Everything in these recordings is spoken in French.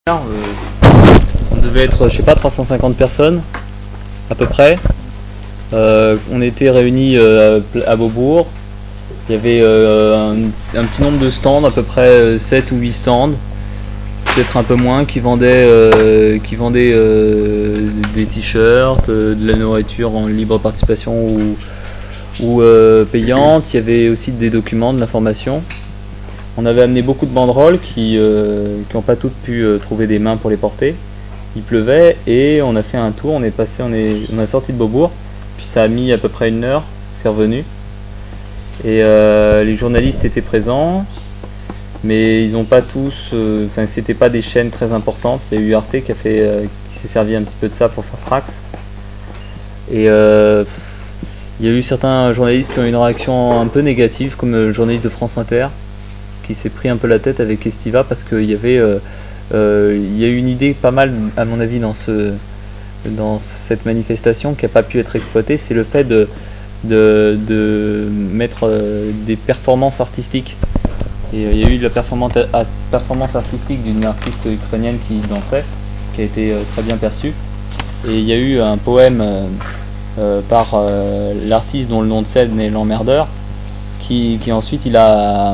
On devait être, je sais pas, 350 personnes à peu près. On était réunis à Beaubourg. Il y avait un petit nombre de stands, à peu près 7 ou 8 stands, peut-être un peu moins, qui vendaient des t-shirts, de la nourriture en libre participation ou payante. Il y avait aussi des documents, de l'information. On avait amené beaucoup de banderoles qui n'ont pas toutes pu trouver des mains pour les porter. Il pleuvait et on a fait un tour, on a sorti de Beaubourg, puis ça a mis à peu près 1 heure, c'est revenu. Et les journalistes étaient présents, mais ils n'ont pas tous, c'était pas des chaînes très importantes. Il y a eu Arte qui s'est servi un petit peu de ça pour faire Trax. Et il y a eu certains journalistes qui ont eu une réaction un peu négative, comme le journaliste de France Inter, qui s'est pris un peu la tête avec Estiva parce qu'il y avait il y a eu une idée pas mal, à mon avis, dans cette manifestation qui n'a pas pu être exploitée, c'est le fait de mettre des performances artistiques. Et il y a eu de la performance artistique d'une artiste ukrainienne qui dansait, qui a été très bien perçue. Et il y a eu un poème par l'artiste dont le nom de scène est L'Emmerdeur, qui ensuite il a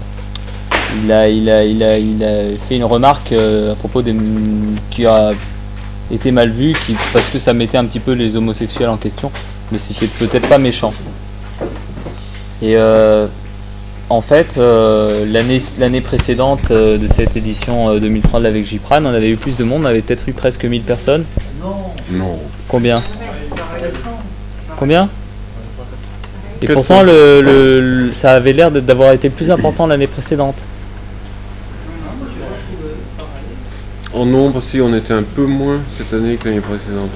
fait une remarque à propos qui a été mal vu, parce que ça mettait un petit peu les homosexuels en question, mais c'était peut-être pas méchant. Et en fait, l'année précédente de cette édition 2003 de la VECJ Prime, on avait eu plus de monde, on avait peut-être eu presque 1000 personnes. Non. Combien? Combien? Et pourtant, ça avait l'air d'avoir été le plus important l'année précédente. En nombre, si, on était un peu moins cette année que l'année précédente.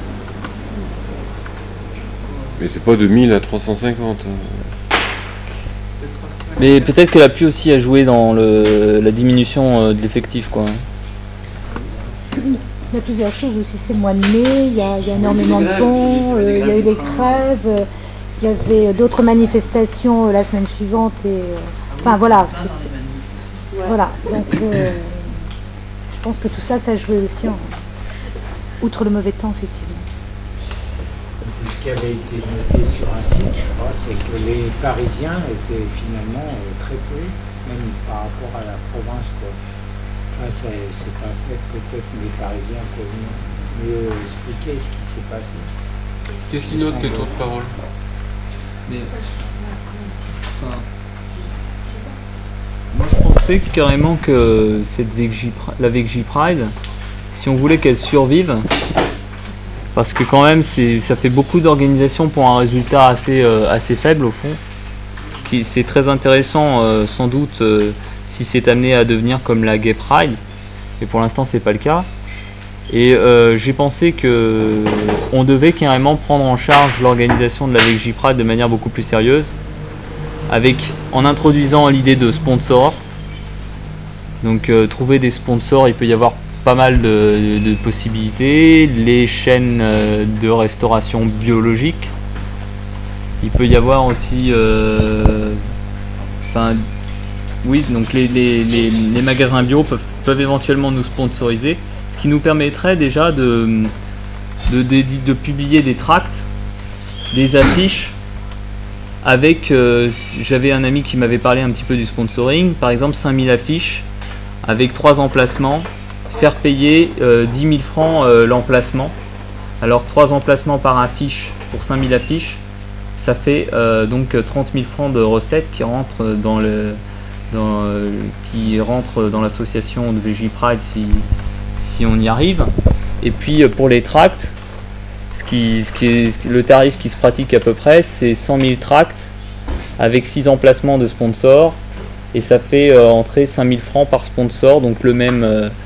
Mais c'est pas de 1000 à 350. Mais peut-être que la pluie aussi a joué dans la diminution de l'effectif, quoi. Il y a plusieurs choses aussi, c'est le mois de mai, il y a énormément de ponts, il y a eu les crèves, il y avait d'autres manifestations la semaine suivante et enfin voilà, voilà, donc je pense que tout ça, ça a joué aussi, outre le mauvais temps, effectivement. Ce qui avait été noté sur un site, je crois, c'est que les Parisiens étaient finalement très peu, même par rapport à la province, quoi. Enfin, c'est pas fait, peut-être les Parisiens peuvent mieux expliquer ce qui s'est passé. Qu'est-ce qu'ils notent les tours de parole? Moi je pensais carrément que la VECJ Pride, si on voulait qu'elle survive, parce que quand même ça fait beaucoup d'organisation pour un résultat assez faible au fond, c'est très intéressant sans doute si c'est amené à devenir comme la Gay Pride, mais pour l'instant c'est pas le cas. Et j'ai pensé que on devait carrément prendre en charge l'organisation de la VECJ Pride de manière beaucoup plus sérieuse, en introduisant l'idée de sponsors. Donc trouver des sponsors, il peut y avoir pas mal de possibilités. Les chaînes de restauration biologique. Il peut y avoir aussi oui, donc les magasins bio peuvent éventuellement nous sponsoriser, ce qui nous permettrait déjà de publier des tracts, des affiches avec, j'avais un ami qui m'avait parlé un petit peu du sponsoring, par exemple 5000 affiches avec 3 emplacements, faire payer 10 000 francs l'emplacement. Alors 3 emplacements par affiche pour 5000 affiches, ça fait donc 30 000 francs de recettes qui rentrent dans l'association de VECJ Pride si on y arrive. Et puis pour les tracts, le tarif qui se pratique à peu près, c'est 100 000 tracts avec 6 emplacements de sponsors, et ça fait entrer 5 000 francs par sponsor, donc le même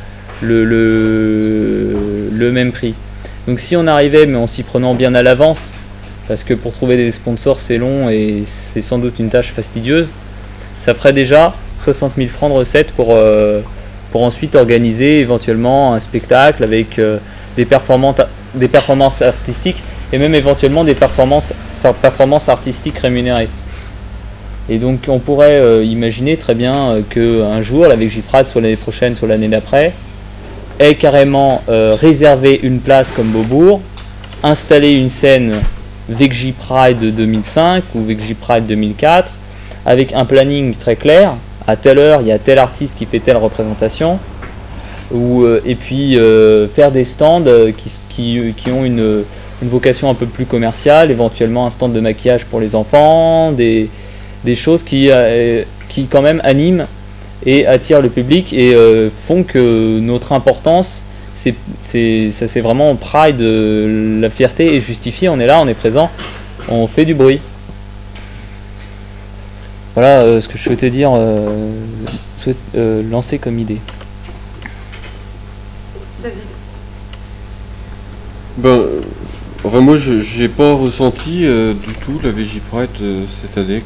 prix. Donc si on arrivait, mais en s'y prenant bien à l'avance, parce que pour trouver des sponsors c'est long et c'est sans doute une tâche fastidieuse, ça ferait déjà 60 000 francs de recettes pour ensuite organiser éventuellement un spectacle avec des performances artistiques et même éventuellement des performances artistiques rémunérées. Et donc on pourrait imaginer très bien qu'un jour la VECJ Pride, soit l'année prochaine, soit l'année d'après, ait carrément réservé une place comme Beaubourg, installé une scène Veggie Pride 2005 ou Veggie Pride 2004, avec un planning très clair. À telle heure, il y a tel artiste qui fait telle représentation. Et puis faire des stands qui ont une vocation un peu plus commerciale, éventuellement un stand de maquillage pour les enfants, des choses qui quand même animent et attirent le public et font que notre importance, c'est vraiment Pride, la fierté est justifiée, on est là, on est présent, on fait du bruit. Voilà ce que je souhaitais dire, lancer comme idée. David. Ben, enfin moi j'ai pas ressenti du tout la Veggie Pride cette année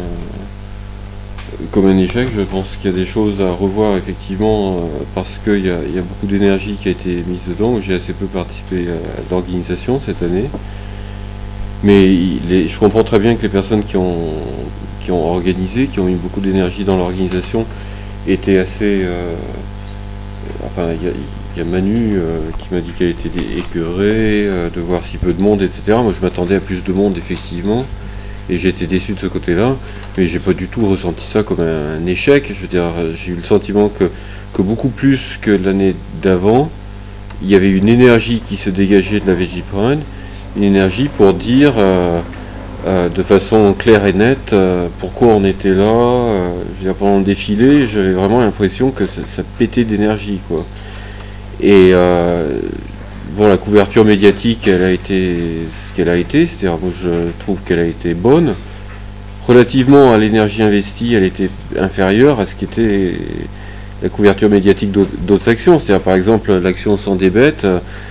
comme un échec. Je pense qu'il y a des choses à revoir effectivement parce qu'il y a beaucoup d'énergie qui a été mise dedans. J'ai assez peu participé à l'organisation cette année. Mais je comprends très bien que les personnes qui ont organisé, qui ont mis beaucoup d'énergie dans l'organisation, étaient assez... enfin, il y a Manu qui m'a dit qu'elle était écœurée de voir si peu de monde, etc. Moi, je m'attendais à plus de monde, effectivement, et j'ai été déçu de ce côté-là, mais j'ai pas du tout ressenti ça comme un échec. Je veux dire, j'ai eu le sentiment que beaucoup plus que l'année d'avant, il y avait une énergie qui se dégageait de la Veggie Pride, une énergie pour dire de façon claire et nette pourquoi on était là. Je veux dire, pendant le défilé, j'avais vraiment l'impression que ça pétait d'énergie, quoi. Et bon, la couverture médiatique, elle a été ce qu'elle a été, c'est-à-dire moi je trouve qu'elle a été bonne. Relativement à l'énergie investie, elle était inférieure à ce qu'était la couverture médiatique d'autres actions. C'est-à-dire par exemple l'action Sans des bêtes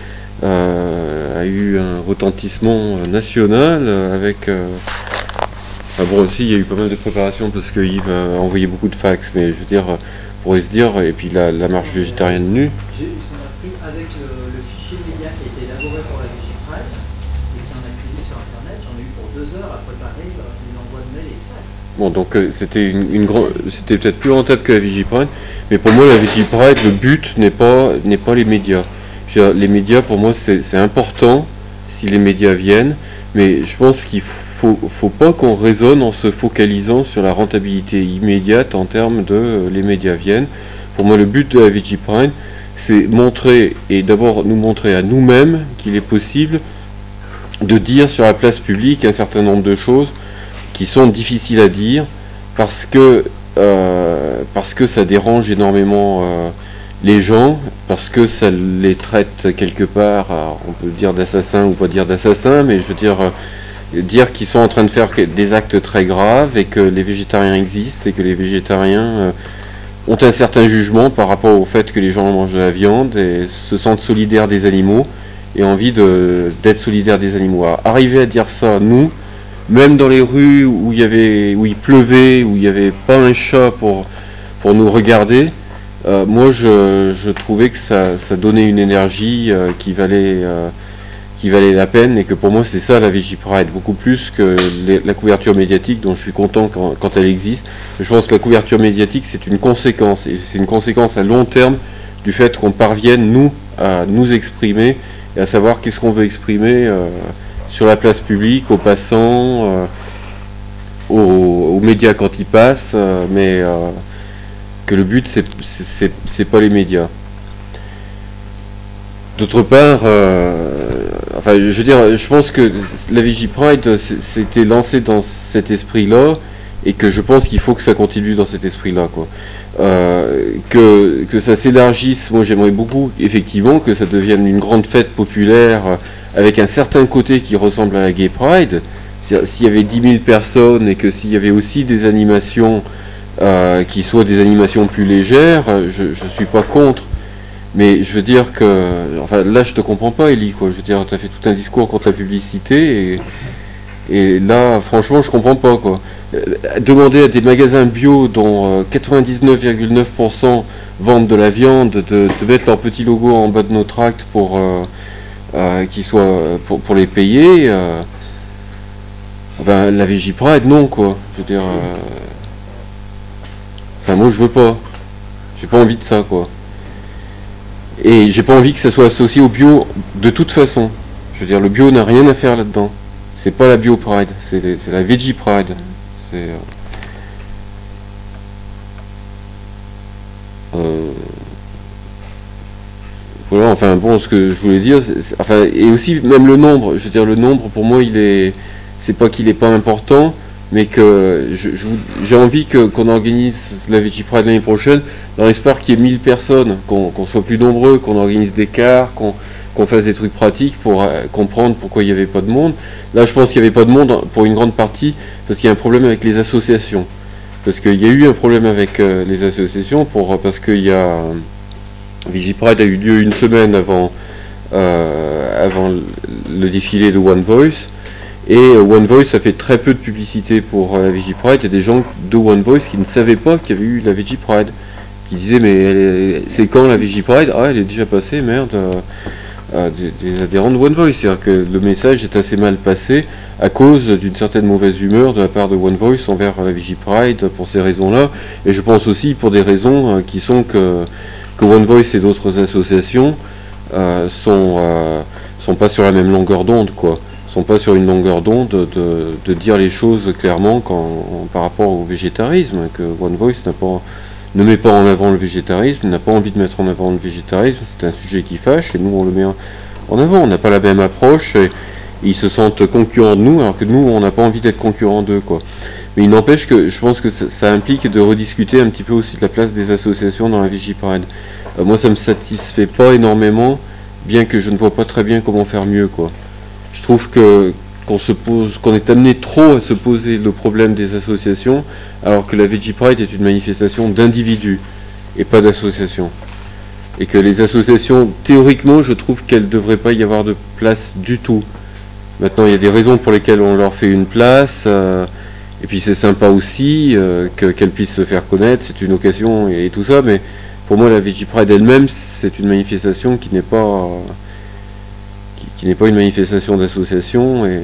a eu un retentissement national avec... enfin bon, aussi il y a eu pas mal de préparation parce que Yves a envoyé beaucoup de fax, mais je veux dire, pourrait se dire, et puis la marche végétarienne nue. Ça m'a pris avec le fichier média qui a été élaboré pour la Vigipride et qui en accessible sur internet. J'en ai eu pour 2 heures à préparer les envois de mails et de fax. Bon, donc c'était peut-être plus rentable que la Vigipride, mais pour moi la Vigipride, le but n'est pas les médias. Je veux dire, les médias, pour moi, c'est important si les médias viennent, mais je pense qu'il faut pas qu'on raisonne en se focalisant sur la rentabilité immédiate en termes de les médias viennent. Pour moi, le but de la Vigipride, c'est montrer, et d'abord nous montrer à nous-mêmes qu'il est possible de dire sur la place publique un certain nombre de choses qui sont difficiles à dire parce que ça dérange énormément les gens, parce que ça les traite quelque part, on peut dire d'assassins ou pas dire d'assassins, mais je veux dire qu'ils sont en train de faire des actes très graves et que les végétariens existent et que les végétariens ont un certain jugement par rapport au fait que les gens mangent de la viande et se sentent solidaires des animaux et envie d'être solidaires des animaux. Arriver à dire ça, nous, même dans les rues où il pleuvait, où il n'y avait pas un chat pour nous regarder, moi je trouvais que ça donnait une énergie qui valait la peine et que pour moi c'est ça la Vigipride, beaucoup plus que la couverture médiatique dont je suis content quand elle existe. Je pense que la couverture médiatique c'est une conséquence et c'est une conséquence à long terme du fait qu'on parvienne nous à nous exprimer et à savoir qu'est-ce qu'on veut exprimer sur la place publique, aux passants, aux médias quand ils passent, mais que le but c'est pas les médias. D'autre part, enfin, je veux dire, je pense que la Vigipride s'était lancée dans cet esprit-là et que je pense qu'il faut que ça continue dans cet esprit-là, quoi. Que ça s'élargisse, moi j'aimerais beaucoup, effectivement, que ça devienne une grande fête populaire avec un certain côté qui ressemble à la Gay Pride. S'il y avait 10 000 personnes et que s'il y avait aussi des animations qui soient des animations plus légères, je suis pas contre. Mais je veux dire que, enfin là je te comprends pas Ellie, quoi. Je veux dire, tu as fait tout un discours contre la publicité et là franchement je comprends pas, quoi. Demander à des magasins bio dont 99,9% vendent de la viande de mettre leur petit logo en bas de nos tracts pour qu'ils soient pour les payer, ben la Vigipride non, quoi. Je veux dire, enfin moi je veux pas, j'ai pas envie de ça, quoi. Et j'ai pas envie que ça soit associé au bio de toute façon. Je veux dire, le bio n'a rien à faire là-dedans. C'est pas la Bio Pride, c'est la Veggie Pride. C'est, euh, voilà, enfin bon, ce que je voulais dire, enfin, et aussi même le nombre. Je veux dire, le nombre pour moi, c'est pas qu'il est pas important, mais que j'ai envie qu'on organise la Veggie Pride l'année prochaine dans l'espoir qu'il y ait 1000 personnes, qu'on soit plus nombreux, qu'on organise des cars, qu'on fasse des trucs pratiques pour comprendre pourquoi il n'y avait pas de monde. Là, je pense qu'il n'y avait pas de monde pour une grande partie parce qu'il y a un problème avec les associations. Parce qu'il y a eu un problème avec les associations parce qu'il y a Vigipride a eu lieu une semaine avant le défilé de One Voice. Et One Voice a fait très peu de publicité pour la Vigipride. Il y a des gens de One Voice qui ne savaient pas qu'il y avait eu la Vigipride. Qui disaient mais c'est quand la Vigipride? Ah, elle est déjà passée, merde. Des adhérents de One Voice. C'est-à-dire que le message est assez mal passé à cause d'une certaine mauvaise humeur de la part de One Voice envers la Vigipride pour ces raisons-là. Et je pense aussi pour des raisons qui sont que One Voice et d'autres associations sont pas sur la même longueur d'onde, quoi. Sont pas sur une longueur d'onde de dire les choses clairement par rapport au végétarisme, que One Voice ne met pas en avant le végétarisme, n'a pas envie de mettre en avant le végétarisme, c'est un sujet qui fâche, et nous on le met en avant, on n'a pas la même approche, et ils se sentent concurrents de nous, alors que nous on n'a pas envie d'être concurrents d'eux, quoi. Mais il n'empêche que je pense que ça implique de rediscuter un petit peu aussi de la place des associations dans la Vigiparade. Moi ça me satisfait pas énormément, bien que je ne vois pas très bien comment faire mieux, quoi. Je trouve qu'on est amené trop à se poser le problème des associations, alors que la Veggie Pride est une manifestation d'individus et pas d'associations. Et que les associations, théoriquement, je trouve qu'elles ne devraient pas y avoir de place du tout. Maintenant, il y a des raisons pour lesquelles on leur fait une place, et puis c'est sympa aussi qu'elles puissent se faire connaître, c'est une occasion et tout ça, mais pour moi, la Veggie Pride elle-même, c'est une manifestation qui n'est pas une manifestation d'association, et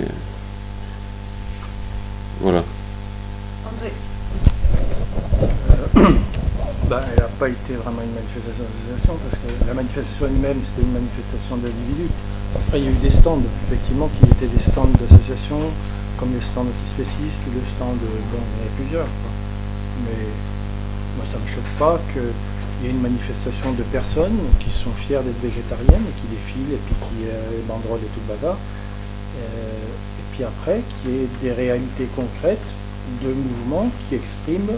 voilà. André. Elle n'a pas été vraiment une manifestation d'association, parce que la manifestation elle-même, c'était une manifestation d'individus. Après, il y a eu des stands, effectivement, qui étaient des stands d'associations, comme le stand antispéciste ou le stand, bon, il y en avait plusieurs, quoi. Mais moi, ça ne me choque pas qu'il y ait une manifestation de personnes qui sont fières d'être végétariennes et qui défilent et puis qui banderolent et tout le bazar. Et puis après, qu'il y ait des réalités concrètes de mouvements qui expriment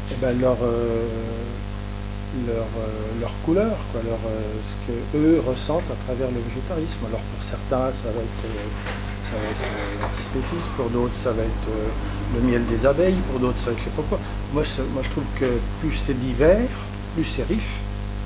leur couleur, quoi, ce qu'eux ressentent à travers le végétarisme. Alors pour certains, ça va être l'antispécisme, pour d'autres, ça va être le miel des abeilles, pour d'autres, ça va être je sais pas quoi. Moi, je trouve que plus c'est divers, plus c'est riche,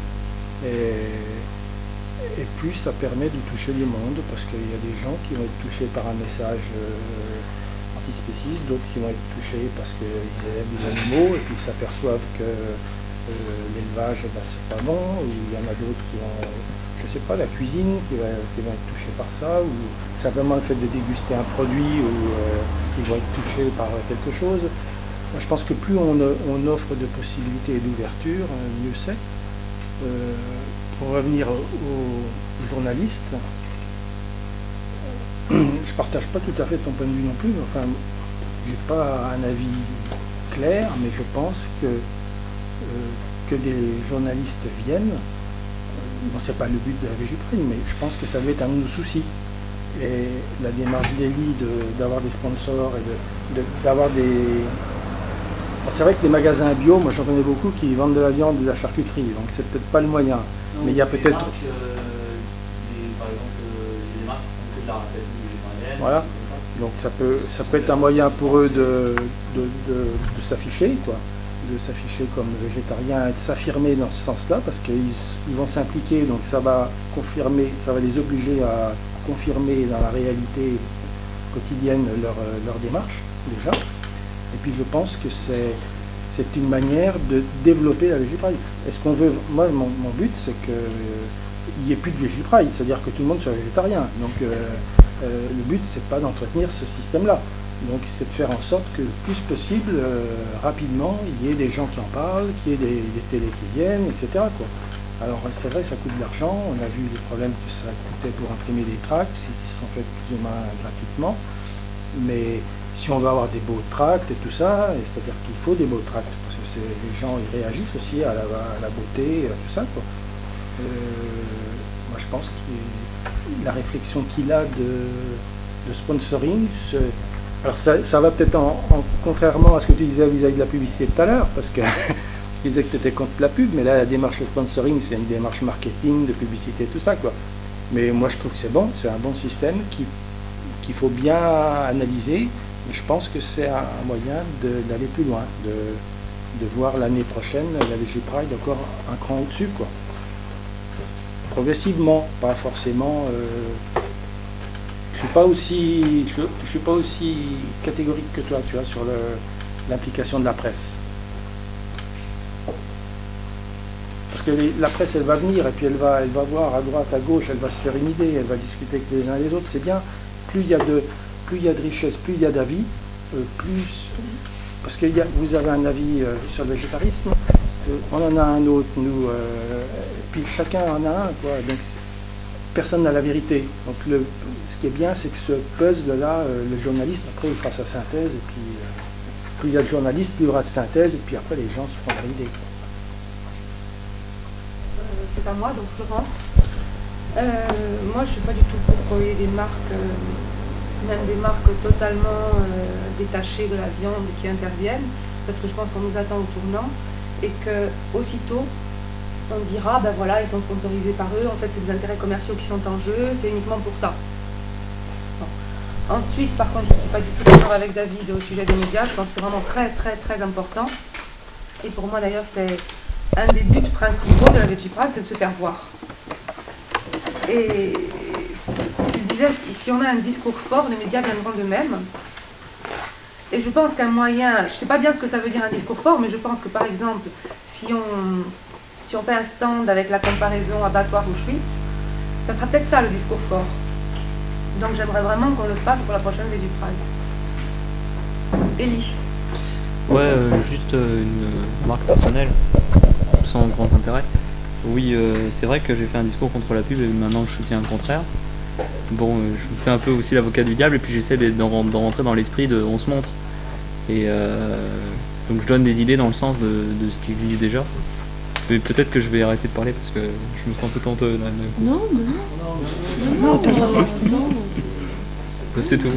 et plus ça permet de toucher le monde, parce qu'il y a des gens qui vont être touchés par un message antispéciste, d'autres qui vont être touchés parce qu'ils aiment les animaux, et puis ils s'aperçoivent que l'élevage, c'est pas bon, ou il y en a d'autres qui vont, je sais pas, la cuisine qui va être touchée par ça, ou simplement le fait de déguster un produit, ou ils vont être touchés par quelque chose. Moi, je pense que plus on offre de possibilités et d'ouverture, mieux c'est. Pour revenir aux journalistes, je partage pas tout à fait ton point de vue non plus. Enfin, j'ai pas un avis clair, mais je pense que des journalistes viennent. Bon, c'est pas le but de la Vigiprine, mais je pense que ça doit être un de nos soucis. Et la démarche d'Eli d'avoir des sponsors et d'avoir des... Bon, c'est vrai que les magasins bio, moi j'en connais beaucoup qui vendent de la viande, de la charcuterie, donc c'est peut-être pas le moyen. Non, mais il y a peut-être... par exemple, les marques qui font que de la ratatouille végétarienne, Voilà. Donc ça peut être un moyen pour eux de s'afficher, quoi, de s'afficher comme végétarien et de s'affirmer dans ce sens-là, parce qu'ils vont s'impliquer, donc ça va confirmer, ça va les obliger à confirmer dans la réalité quotidienne leur démarche, déjà. Et puis je pense que c'est une manière de développer la Vegipride. Est-ce qu'on veut... Moi, mon but, c'est qu'il n'y ait plus de Vegipride, c'est-à-dire que tout le monde soit végétarien. Donc le but, c'est pas d'entretenir ce système-là. Donc c'est de faire en sorte que le plus possible, rapidement, il y ait des gens qui en parlent, qu'il y ait des télés qui viennent, etc., quoi. Alors c'est vrai que ça coûte de l'argent, on a vu les problèmes que ça coûtait pour imprimer des tracts, qui sont faits plus ou moins gratuitement, mais si on veut avoir des beaux tracts et tout ça, c'est-à-dire qu'il faut des beaux tracts, parce que les gens ils réagissent aussi à la beauté, à tout ça, quoi. Moi je pense que la réflexion qu'il a de sponsoring, alors ça va peut-être contrairement à ce que tu disais vis-à-vis de la publicité tout à l'heure, parce que tu disais que tu étais contre la pub, mais là la démarche de sponsoring c'est une démarche marketing, de publicité, tout ça, quoi. Mais moi je trouve que c'est bon, c'est un bon système qu'il faut bien analyser, et je pense que c'est un moyen d'aller plus loin, de voir l'année prochaine la VG Pride encore un cran au-dessus, quoi. Progressivement, pas forcément. Je suis pas aussi catégorique que toi, tu vois, sur l'implication de la presse. Parce que la presse, elle va venir et puis elle va voir à droite, à gauche, elle va se faire une idée, elle va discuter avec les uns et les autres. C'est bien. Plus il y a de richesse, plus il y a d'avis, plus. Parce que vous avez un avis sur le végétarisme, on en a un autre, nous, puis chacun en a un, quoi. Donc personne n'a la vérité. Donc ce qui est bien, c'est que ce puzzle-là, le journaliste, après, il fera sa synthèse, et puis plus il y a de journalistes, plus il y aura de synthèse, et puis après, les gens se feront leur idée, quoi. C'est à moi, donc Florence. Moi, je suis pas du tout pour qu'il y ait des marques, même des marques totalement détachées de la viande qui interviennent, parce que je pense qu'on nous attend au tournant, et que aussitôt, on dira, ben voilà, ils sont sponsorisés par eux, en fait c'est des intérêts commerciaux qui sont en jeu, c'est uniquement pour ça. Bon. Ensuite, par contre, je ne suis pas du tout d'accord avec David au sujet des médias, je pense que c'est vraiment très très très important. Et pour moi d'ailleurs, c'est un des buts principaux de la Veggie Pride, c'est de se faire voir. Et tu disais, si on a un discours fort, les médias viendront d'eux-mêmes. Et je pense qu'un moyen, je ne sais pas bien ce que ça veut dire un discours fort, mais je pense que par exemple, si on fait un stand avec la comparaison abattoir Auschwitz, ça sera peut-être ça le discours fort. Donc j'aimerais vraiment qu'on le fasse pour la prochaine Veggie Pride. Élie. Ouais, juste une remarque personnelle, sans grand intérêt. Oui, c'est vrai que j'ai fait un discours contre la pub et maintenant je soutiens le contraire. Bon, je me fais un peu aussi l'avocat du diable et puis j'essaie d'en rentrer dans l'esprit de on se montre. Et donc je donne des idées dans le sens de ce qui existe déjà. Mais peut-être que je vais arrêter de parler parce que je me sens tout honteux là d'un coup. Non, C'est tout.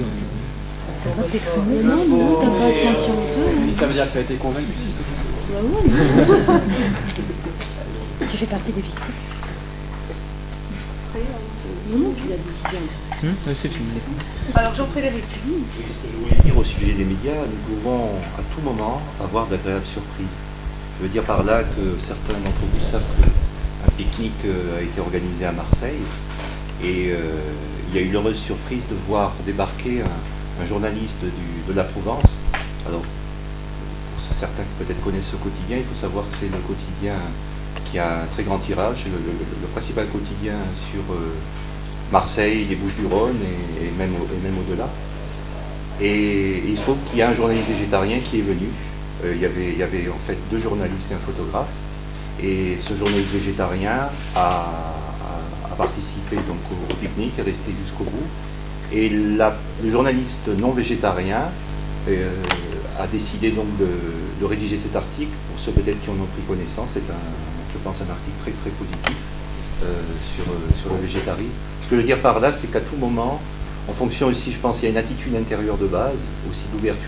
non, t'as pas à te sentir honteux. Et puis ça veut dire que tu as été convaincu si c'est tout ça. Bah ouais, Tu fais partie des victimes. Ça y est, non, tu l'as décidé en direct. Ouais, c'est fini. alors Jean-Frédéric. Oui, ce que je voulais dire au sujet des médias, nous pouvons à tout moment avoir d'agréables surprises. Je veux dire par là que certains d'entre vous savent qu'un pique-nique a été organisé à Marseille et il y a eu l'heureuse surprise de voir débarquer un journaliste de la Provence. Alors, pour certains qui peut-être connaissent ce quotidien, il faut savoir que c'est le quotidien qui a un très grand tirage, c'est le principal quotidien sur Marseille, les Bouches-du-Rhône et même au-delà. Et il se trouve qu'il y a un journaliste végétarien qui est venu. Il y avait en fait 2 journalistes et un photographe. Et ce journaliste végétarien a participé donc au pique-nique, est resté jusqu'au bout. Et le journaliste non végétarien a décidé donc de rédiger cet article. Pour ceux peut-être qui en ont pris connaissance, c'est je pense un article très très positif sur le végétarisme. Ce que je veux dire par là, c'est qu'à tout moment, en fonction aussi, je pense, il y a une attitude intérieure de base, aussi d'ouverture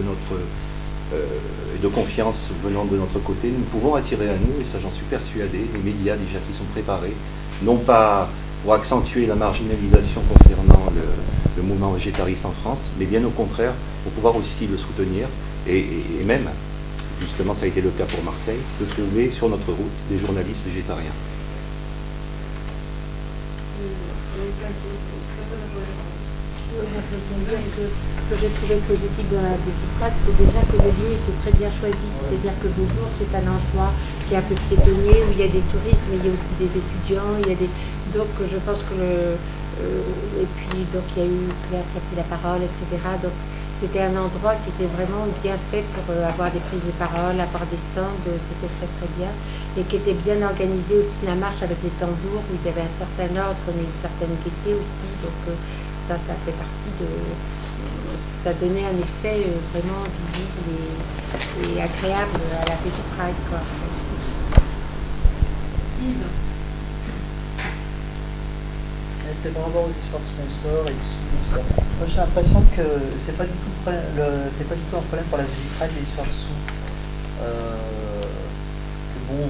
de confiance venant de notre côté, nous pouvons attirer à nous, et ça j'en suis persuadé, des médias déjà qui sont préparés, non pas pour accentuer la marginalisation concernant le mouvement végétariste en France, mais bien au contraire, pour pouvoir aussi le soutenir, et même, justement ça a été le cas pour Marseille, de trouver sur notre route des journalistes végétariens. Moi, je veux bien dire que ce que j'ai trouvé positif dans la Veggie Pride, c'est déjà que le lieu était très bien choisi. C'est-à-dire que Beaubourg, c'est un endroit qui est un peu piétonnier, où il y a des touristes, mais il y a aussi des étudiants. Donc, je pense que et puis, donc, il y a eu Claire qui a pris la parole, etc. Donc, c'était un endroit qui était vraiment bien fait pour avoir des prises de parole, avoir des stands, c'était très très bien. Et qui était bien organisé aussi la marche avec les tambours, où il y avait un certain ordre, mais une certaine gaieté aussi. Donc ça fait partie de... Ça donnait un effet vraiment visible et agréable à la Veggie Pride, quoi. Yves. C'est par rapport aux histoires de sponsors et de sous. Ça. Moi j'ai l'impression que c'est pas du tout c'est pas du tout un problème pour la Veggie Pride les histoires de sous. Que bon,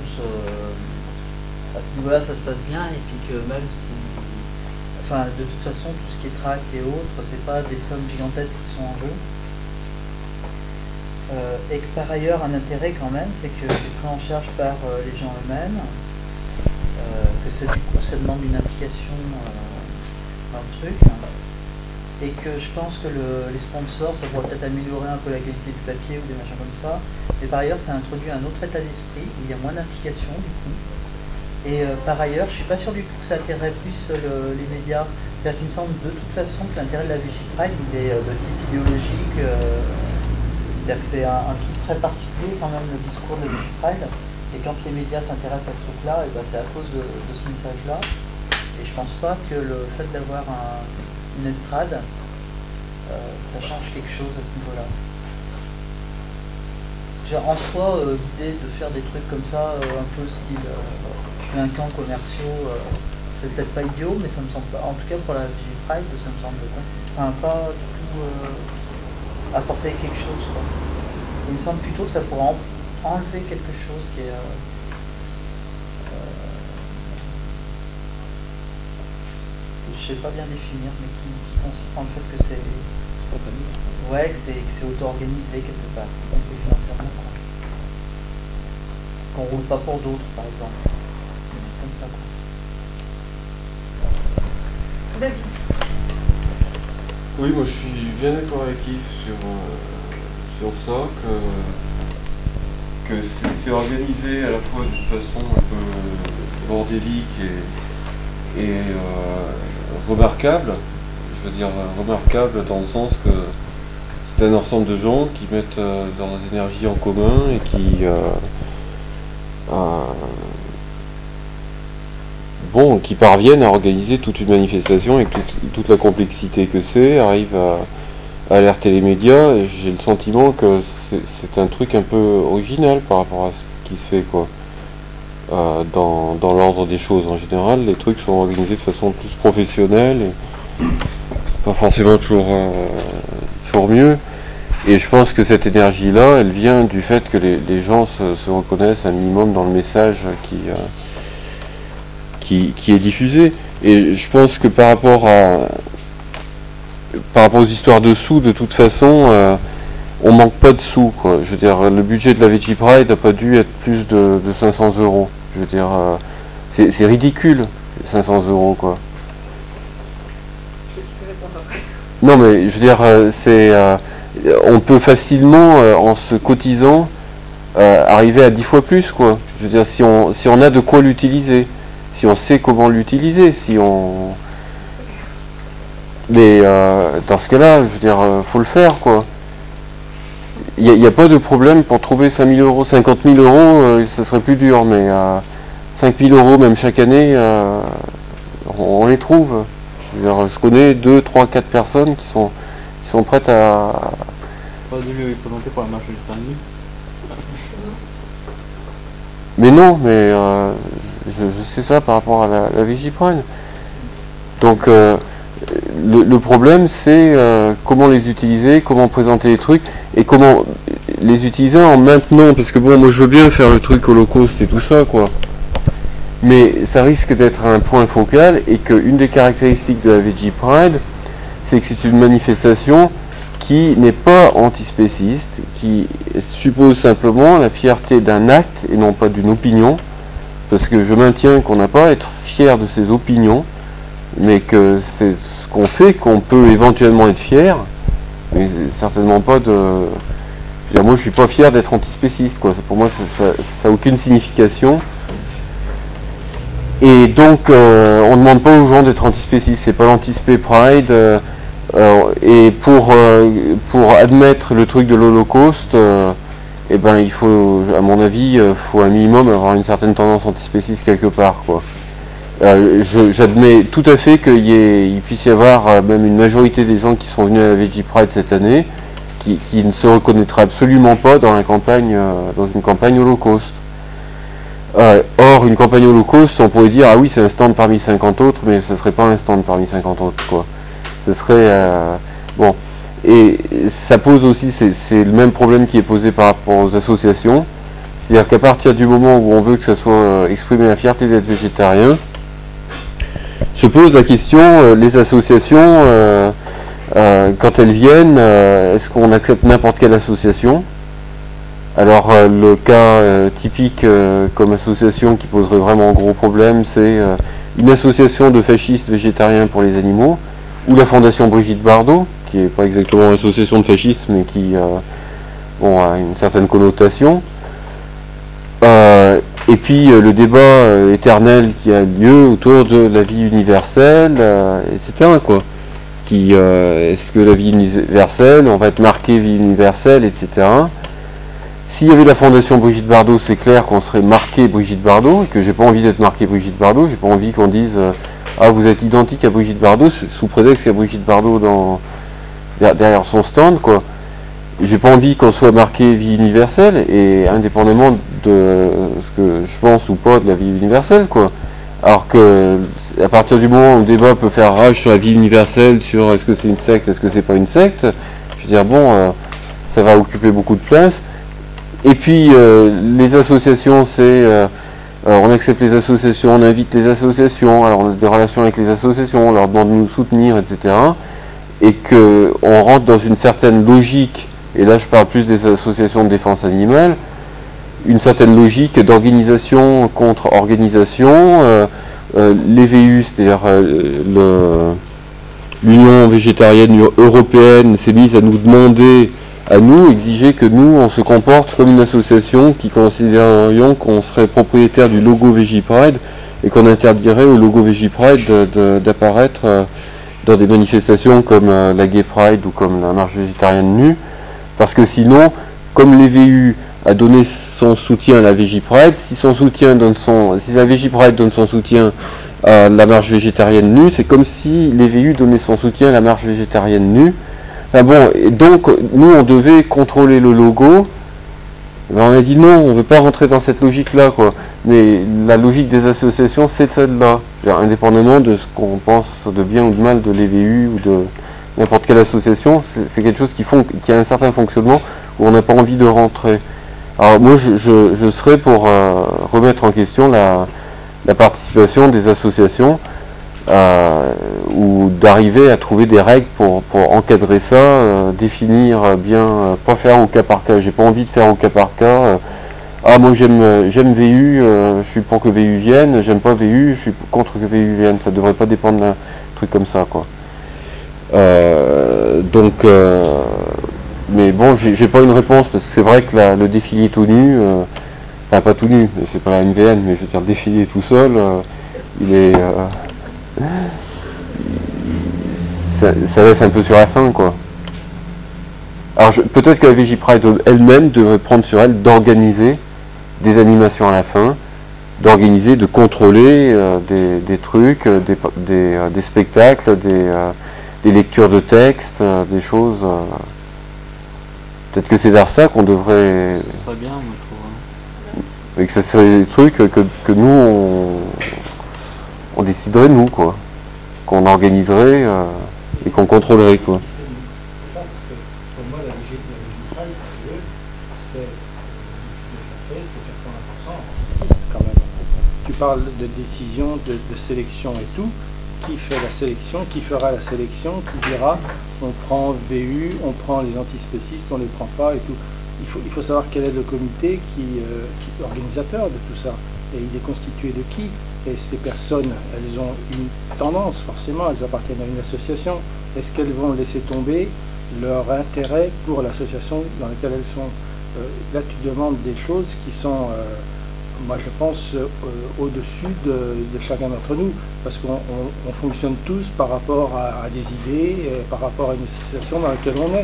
à ce niveau-là ça se passe bien et puis que même si, enfin de toute façon tout ce qui est tract et autres, c'est pas des sommes gigantesques qui sont en jeu. Et que par ailleurs un intérêt quand même, c'est que c'est pris en charge par les gens eux-mêmes. Que ça, du coup ça demande une implication dans le truc, et que je pense que les sponsors ça pourrait peut-être améliorer un peu la qualité du papier ou des machins comme ça, mais par ailleurs ça introduit un autre état d'esprit où il y a moins d'implication du coup, et par ailleurs je suis pas sûr du tout que ça attirerait plus les médias. C'est-à-dire qu'il me semble de toute façon que l'intérêt de la Veggie Pride il est de type idéologique, c'est-à-dire que c'est un truc très particulier quand même le discours de la Veggie Pride. Et quand les médias s'intéressent à ce truc-là, et ben c'est à cause de ce message-là. Et je pense pas que le fait d'avoir une estrade, ça change quelque chose à ce niveau-là. En soi, l'idée de faire des trucs comme ça, un peu style clinquants commerciaux, c'est peut-être pas idiot, mais ça me semble pas. En tout cas pour la Veggie Pride, ça me semble pas du tout apporter quelque chose, quoi. Il me semble plutôt que ça pourrait enlever quelque chose qui est je sais pas bien définir, mais qui consiste en le fait que c'est ouais, que c'est auto-organisé quelque part, y compris financièrement, quoi. Qu'on roule pas pour d'autres, par exemple. Comme ça, quoi. David. Oui, moi je suis bien d'accord avec Yves sur ça, que c'est organisé à la fois d'une façon un peu bordélique et remarquable. Je veux dire remarquable dans le sens que c'est un ensemble de gens qui mettent leurs énergies en commun et qui qui parviennent à organiser toute une manifestation avec toute la complexité que c'est, arrivent à alerter les médias, et j'ai le sentiment que c'est un truc un peu original par rapport à ce qui se fait, quoi. Dans l'ordre des choses en général, les trucs sont organisés de façon plus professionnelle et pas forcément toujours mieux. Et je pense que cette énergie-là, elle vient du fait que les gens se reconnaissent un minimum dans le message qui est diffusé. Et je pense que par rapport aux histoires de sous, de toute façon, on manque pas de sous, quoi. Je veux dire, le budget de la Veggie Pride n'a pas dû être plus de 500 euros. Je veux dire, c'est ridicule, 500 euros, quoi. Je vais répondre après. Non, mais je veux dire, on peut facilement, en se cotisant, arriver à 10 fois plus, quoi. Je veux dire, si on a de quoi l'utiliser, si on sait comment l'utiliser, si on... Mais dans ce cas-là, je veux dire, faut le faire, quoi. Il n'y a pas de problème pour trouver 5 000 euros, 50 000 euros, ce serait plus dur, mais 5 000 euros, même chaque année, on les trouve. Je connais 2, 3, 4 personnes qui sont prêtes à... Pas dû lui présenter pour la marche végétarienne. Mais non, mais je sais ça par rapport à la Vigiprane. Donc le problème c'est comment les utiliser, comment présenter les trucs et comment les utiliser en maintenant, parce que bon, moi je veux bien faire le truc holocauste et tout ça, quoi. Mais ça risque d'être un point focal, et qu'une des caractéristiques de la Veggie Pride, c'est que c'est une manifestation qui n'est pas antispéciste, qui suppose simplement la fierté d'un acte et non pas d'une opinion, parce que je maintiens qu'on n'a pas à être fier de ses opinions, mais que c'est ce qu'on fait qu'on peut éventuellement être fier, mais certainement pas de... Moi je suis pas fier d'être antispéciste, quoi. Pour moi ça n'a aucune signification. Et donc on ne demande pas aux gens d'être antispécistes, c'est pas l'antispé Pride, Et pour admettre le truc de l'Holocauste, eh ben, il faut, à mon avis, faut un minimum avoir une certaine tendance antispéciste quelque part, quoi. J'admets tout à fait qu'il puisse y avoir même une majorité des gens qui sont venus à la Veggie Pride cette année qui ne se reconnaîtraient absolument pas dans une campagne Holocauste. Or, une campagne Holocauste, on pourrait dire, ah oui, c'est un stand parmi 50 autres, mais ce ne serait pas un stand parmi 50 autres, quoi. Ce serait... bon. Et ça pose aussi, c'est le même problème qui est posé par rapport aux associations. C'est-à-dire qu'à partir du moment où on veut que ça soit exprimé la fierté d'être végétarien, se pose la question, les associations, quand elles viennent, est-ce qu'on accepte n'importe quelle association? Alors le cas typique comme association qui poserait vraiment un gros problème, c'est une association de fascistes végétariens pour les animaux, ou la Fondation Brigitte Bardot, qui n'est pas exactement une association de fascistes, mais qui a une certaine connotation. Et puis le débat éternel qui a lieu autour de la vie universelle, etc. quoi. Est-ce que la vie universelle, on va être marqué vie universelle, etc. S'il y avait la Fondation Brigitte Bardot, c'est clair qu'on serait marqué Brigitte Bardot, et que j'ai pas envie d'être marqué Brigitte Bardot, j'ai pas envie qu'on dise ah vous êtes identique à Brigitte Bardot, sous prétexte qu'il y a Brigitte Bardot derrière son stand, quoi. J'ai pas envie qu'on soit marqué vie universelle, et indépendamment de ce que je pense ou pas de la vie universelle, quoi. Alors que à partir du moment où le débat peut faire rage sur la vie universelle, sur est-ce que c'est une secte, est-ce que c'est pas une secte, je veux dire bon, ça va occuper beaucoup de place. Et puis les associations, on accepte les associations, on invite les associations, alors on a des relations avec les associations, on leur demande de nous soutenir, etc. Et qu'on rentre dans une certaine logique, et là je parle plus des associations de défense animale, une certaine logique d'organisation contre organisation. Les VU, c'est-à-dire l'Union végétarienne européenne s'est mise à nous demander, à nous, exiger que nous, on se comporte comme une association qui considérions qu'on serait propriétaire du logo VeggiePride et qu'on interdirait au logo VeggiePride d'apparaître dans des manifestations comme la Gay Pride ou comme la marche végétarienne nue, parce que sinon, comme les VU a donné son soutien à la VeggiePride, si la VeggiePride donne son soutien à la marche végétarienne nue, c'est comme si les VU donnaient son soutien à la marche végétarienne nue. Ah bon, et donc nous on devait contrôler le logo. Ben, on a dit non, on ne veut pas rentrer dans cette logique-là, quoi. Mais la logique des associations, c'est celle-là. Indépendamment de ce qu'on pense de bien ou de mal de l'EVU ou de n'importe quelle association, c'est quelque chose qui a un certain fonctionnement où on n'a pas envie de rentrer. Alors moi, je serais pour remettre en question la participation des associations ou d'arriver à trouver des règles pour encadrer ça, définir bien, pas faire au cas par cas. J'ai pas envie de faire au cas par cas. Ah moi j'aime VU, je suis pour que VU vienne, j'aime pas VU, je suis contre que VU vienne. Ça devrait pas dépendre d'un truc comme ça, quoi. Mais bon, j'ai pas une réponse parce que c'est vrai que le défilé tout nu, enfin pas tout nu, c'est pas la NVN, mais je veux dire le défilé tout seul, il est ça laisse un peu sur la fin, quoi. Alors peut-être que la VeggiePride elle-même devrait prendre sur elle d'organiser des animations à la fin, de contrôler des trucs, des spectacles, des lectures de textes, des choses. Peut-être que c'est vers ça qu'on devrait. Ce serait bien, moi je trouve. Et que ça serait des trucs que nous on déciderait nous, quoi. Qu'on organiserait et qu'on contrôlerait, quoi. C'est ça, parce que pour moi, la VeggiePride, c'est déjà fait, c'est 80% antispéciste quand même. Tu parles de décision, de sélection et tout. Qui fait la sélection? Qui fera la sélection? Qui dira on prend VU, on prend les antispécistes, on les prend pas et tout. Il faut savoir quel est le comité qui est organisateur de tout ça. Et il est constitué de qui? Et ces personnes, elles ont une tendance, forcément, elles appartiennent à une association. Est-ce qu'elles vont laisser tomber leur intérêt pour l'association dans laquelle elles sont? Là, tu demandes des choses qui sont moi je pense au-dessus de chacun d'entre nous, parce qu'on fonctionne tous par rapport à des idées, par rapport à une situation dans laquelle on est.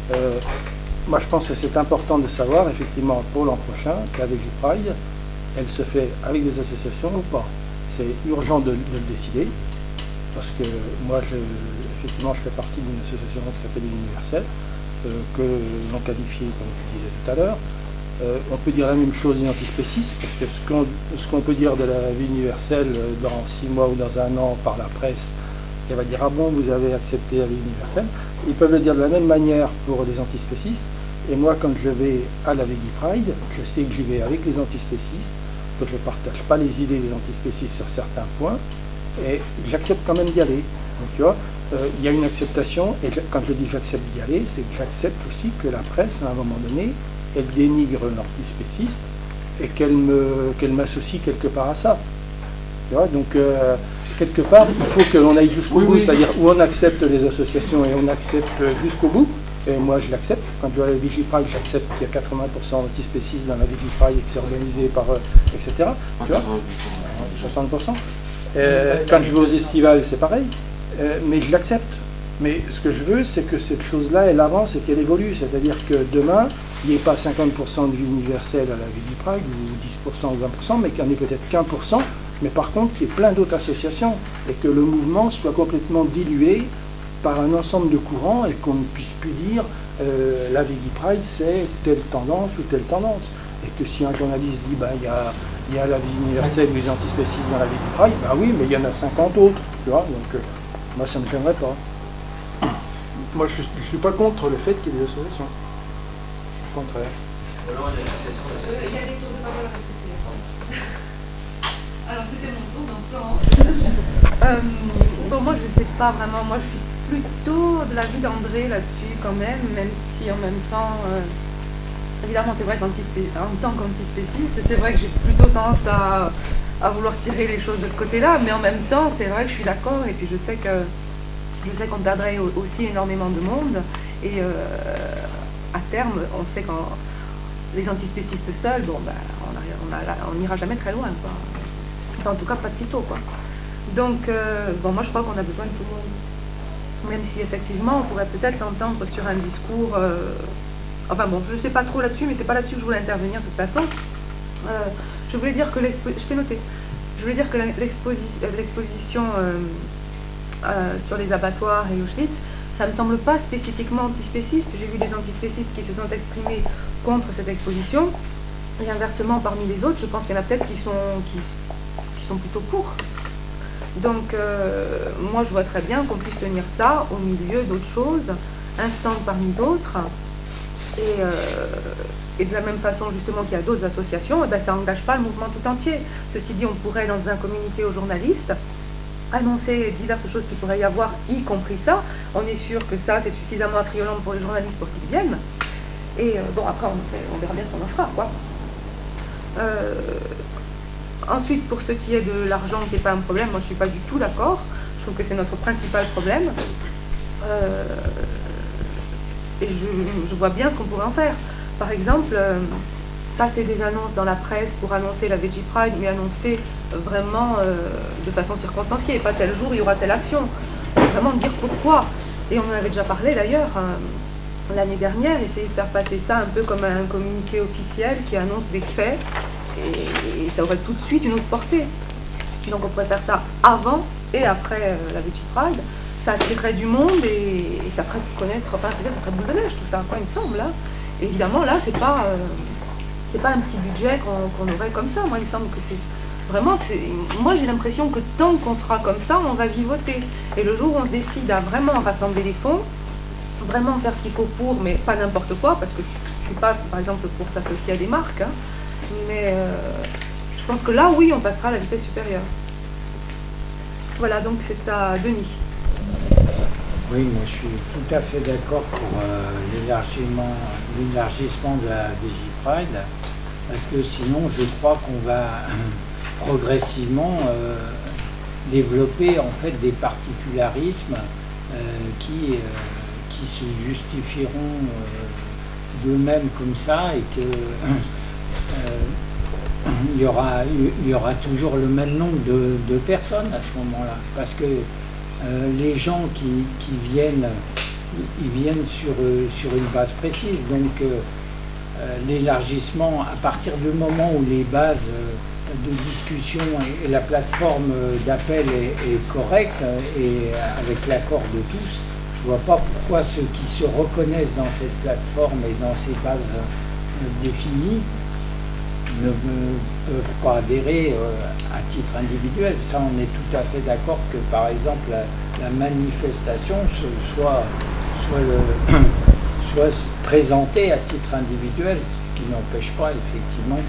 Moi je pense que c'est important de savoir effectivement pour l'an prochain que la VeggiePride, elle se fait avec des associations ou pas. C'est urgent de le décider, parce que moi effectivement je fais partie d'une association qui s'appelle l'Universel, que l'on qualifie, comme tu disais tout à l'heure. On peut dire la même chose des antispécistes, parce que ce qu'on peut dire de la vie universelle dans 6 mois ou dans un an par la presse, elle va dire ah bon, vous avez accepté la vie universelle. Ils peuvent le dire de la même manière pour les antispécistes. Et moi, quand je vais à la VeggiePride, je sais que j'y vais avec les antispécistes, que je ne partage pas les idées des antispécistes sur certains points, et j'accepte quand même d'y aller. Donc tu vois, il y a une acceptation, et quand je dis j'accepte d'y aller, c'est que j'accepte aussi que la presse, à un moment donné, elle dénigre l'antispéciste et qu'elle m'associe quelque part à ça. Tu vois, donc quelque part, il faut que l'on aille jusqu'au bout, c'est-à-dire où on accepte les associations et on accepte jusqu'au bout. Et moi, je l'accepte. Quand je vais à la VeggiePride, j'accepte qu'il y a 80% d'antispécistes dans la VeggiePride et que c'est organisé par etc. Tu vois, 60%. Quand je vais aux estivales, c'est pareil. Mais je l'accepte. Mais ce que je veux, c'est que cette chose-là, elle avance et qu'elle évolue. C'est-à-dire que demain, il n'y ait pas 50% de vie universelle à la VeggiePride, ou 10% ou 20%, mais qu'il n'y en ait peut-être qu'1%, mais par contre qu'il y ait plein d'autres associations, et que le mouvement soit complètement dilué par un ensemble de courants, et qu'on ne puisse plus dire la VeggiePride, c'est telle tendance ou telle tendance. Et que si un journaliste dit, il y a la vie universelle ou les antispécistes dans la VeggiePride, oui, mais il y en a 50 autres, tu vois, donc moi ça ne me gênerait pas. Moi, je ne suis pas contre le fait qu'il y ait des associations. Au contraire. Il y a des tours de parole à respecter. Alors, c'était mon tour, donc Florence. Bon, moi, je ne sais pas vraiment. Moi, je suis plutôt de l'avis d'André là-dessus, quand même si en même temps, évidemment, c'est vrai qu'en tant qu'antispéciste, c'est vrai que j'ai plutôt tendance à vouloir tirer les choses de ce côté-là, mais en même temps, c'est vrai que je suis d'accord, et puis je sais qu'on perdrait aussi énormément de monde, et à terme, on sait quand les antispécistes seuls, on n'ira jamais très loin, quoi. Enfin, en tout cas, pas de sitôt, quoi. Donc, moi, je crois qu'on a besoin de tout le monde. Même si, effectivement, on pourrait peut-être s'entendre sur un discours... je ne sais pas trop là-dessus, mais c'est pas là-dessus que je voulais intervenir, de toute façon. Je voulais dire que je t'ai noté. Je voulais dire que l'exposition... sur les abattoirs et Auschwitz, ça ne me semble pas spécifiquement antispéciste. J'ai vu des antispécistes qui se sont exprimés contre cette exposition, et inversement, parmi les autres, je pense qu'il y en a peut-être qui sont plutôt pour. Donc, moi, je vois très bien qu'on puisse tenir ça au milieu d'autres choses, un stand parmi d'autres, et de la même façon, justement, qu'il y a d'autres associations, ça n'engage pas le mouvement tout entier. Ceci dit, on pourrait, dans un communiqué aux journalistes, annoncer diverses choses qu'il pourrait y avoir, y compris ça. On est sûr que ça, c'est suffisamment attrayant pour les journalistes pour qu'ils viennent. Et après, on verra bien ce qu'on en fera, quoi. Ensuite, pour ce qui est de l'argent, qui n'est pas un problème, moi je ne suis pas du tout d'accord. Je trouve que c'est notre principal problème. Et je vois bien ce qu'on pourrait en faire. Par exemple, passer des annonces dans la presse pour annoncer la VeggiePride, mais annoncer vraiment de façon circonstanciée, pas tel jour il y aura telle action. Vraiment dire pourquoi. Et on en avait déjà parlé d'ailleurs l'année dernière, essayer de faire passer ça un peu comme un communiqué officiel qui annonce des faits, et ça aurait tout de suite une autre portée. Donc on pourrait faire ça avant et après la VeggiePride. Ça attirerait du monde et ça ferait connaître, ça ferait boule de neige tout ça, quoi, il me semble. Hein. Et évidemment là, c'est pas un petit budget qu'on aurait comme ça. Moi, il me semble que c'est vraiment... Moi, j'ai l'impression que tant qu'on fera comme ça, on va vivoter. Et le jour où on se décide à vraiment rassembler les fonds, vraiment faire ce qu'il faut pour, mais pas n'importe quoi, parce que je ne suis pas, par exemple, pour s'associer à des marques, hein, mais je pense que là, oui, on passera à la vitesse supérieure. Voilà, donc c'est à Denis. Oui, moi je suis tout à fait d'accord pour l'élargissement de la VeggiePride, parce que sinon je crois qu'on va progressivement développer en fait des particularismes qui se justifieront d'eux-mêmes comme ça, et que il y aura toujours le même nombre de personnes à ce moment-là. Parce que les gens qui viennent, ils viennent sur une base précise. Donc l'élargissement, à partir du moment où les bases de discussion et la plateforme d'appel est correcte et avec l'accord de tous, je ne vois pas pourquoi ceux qui se reconnaissent dans cette plateforme et dans ces bases définies ne peuvent pas adhérer à titre individuel. Ça, on est tout à fait d'accord que, par exemple, la manifestation soit présentée à titre individuel, ce qui n'empêche pas, effectivement,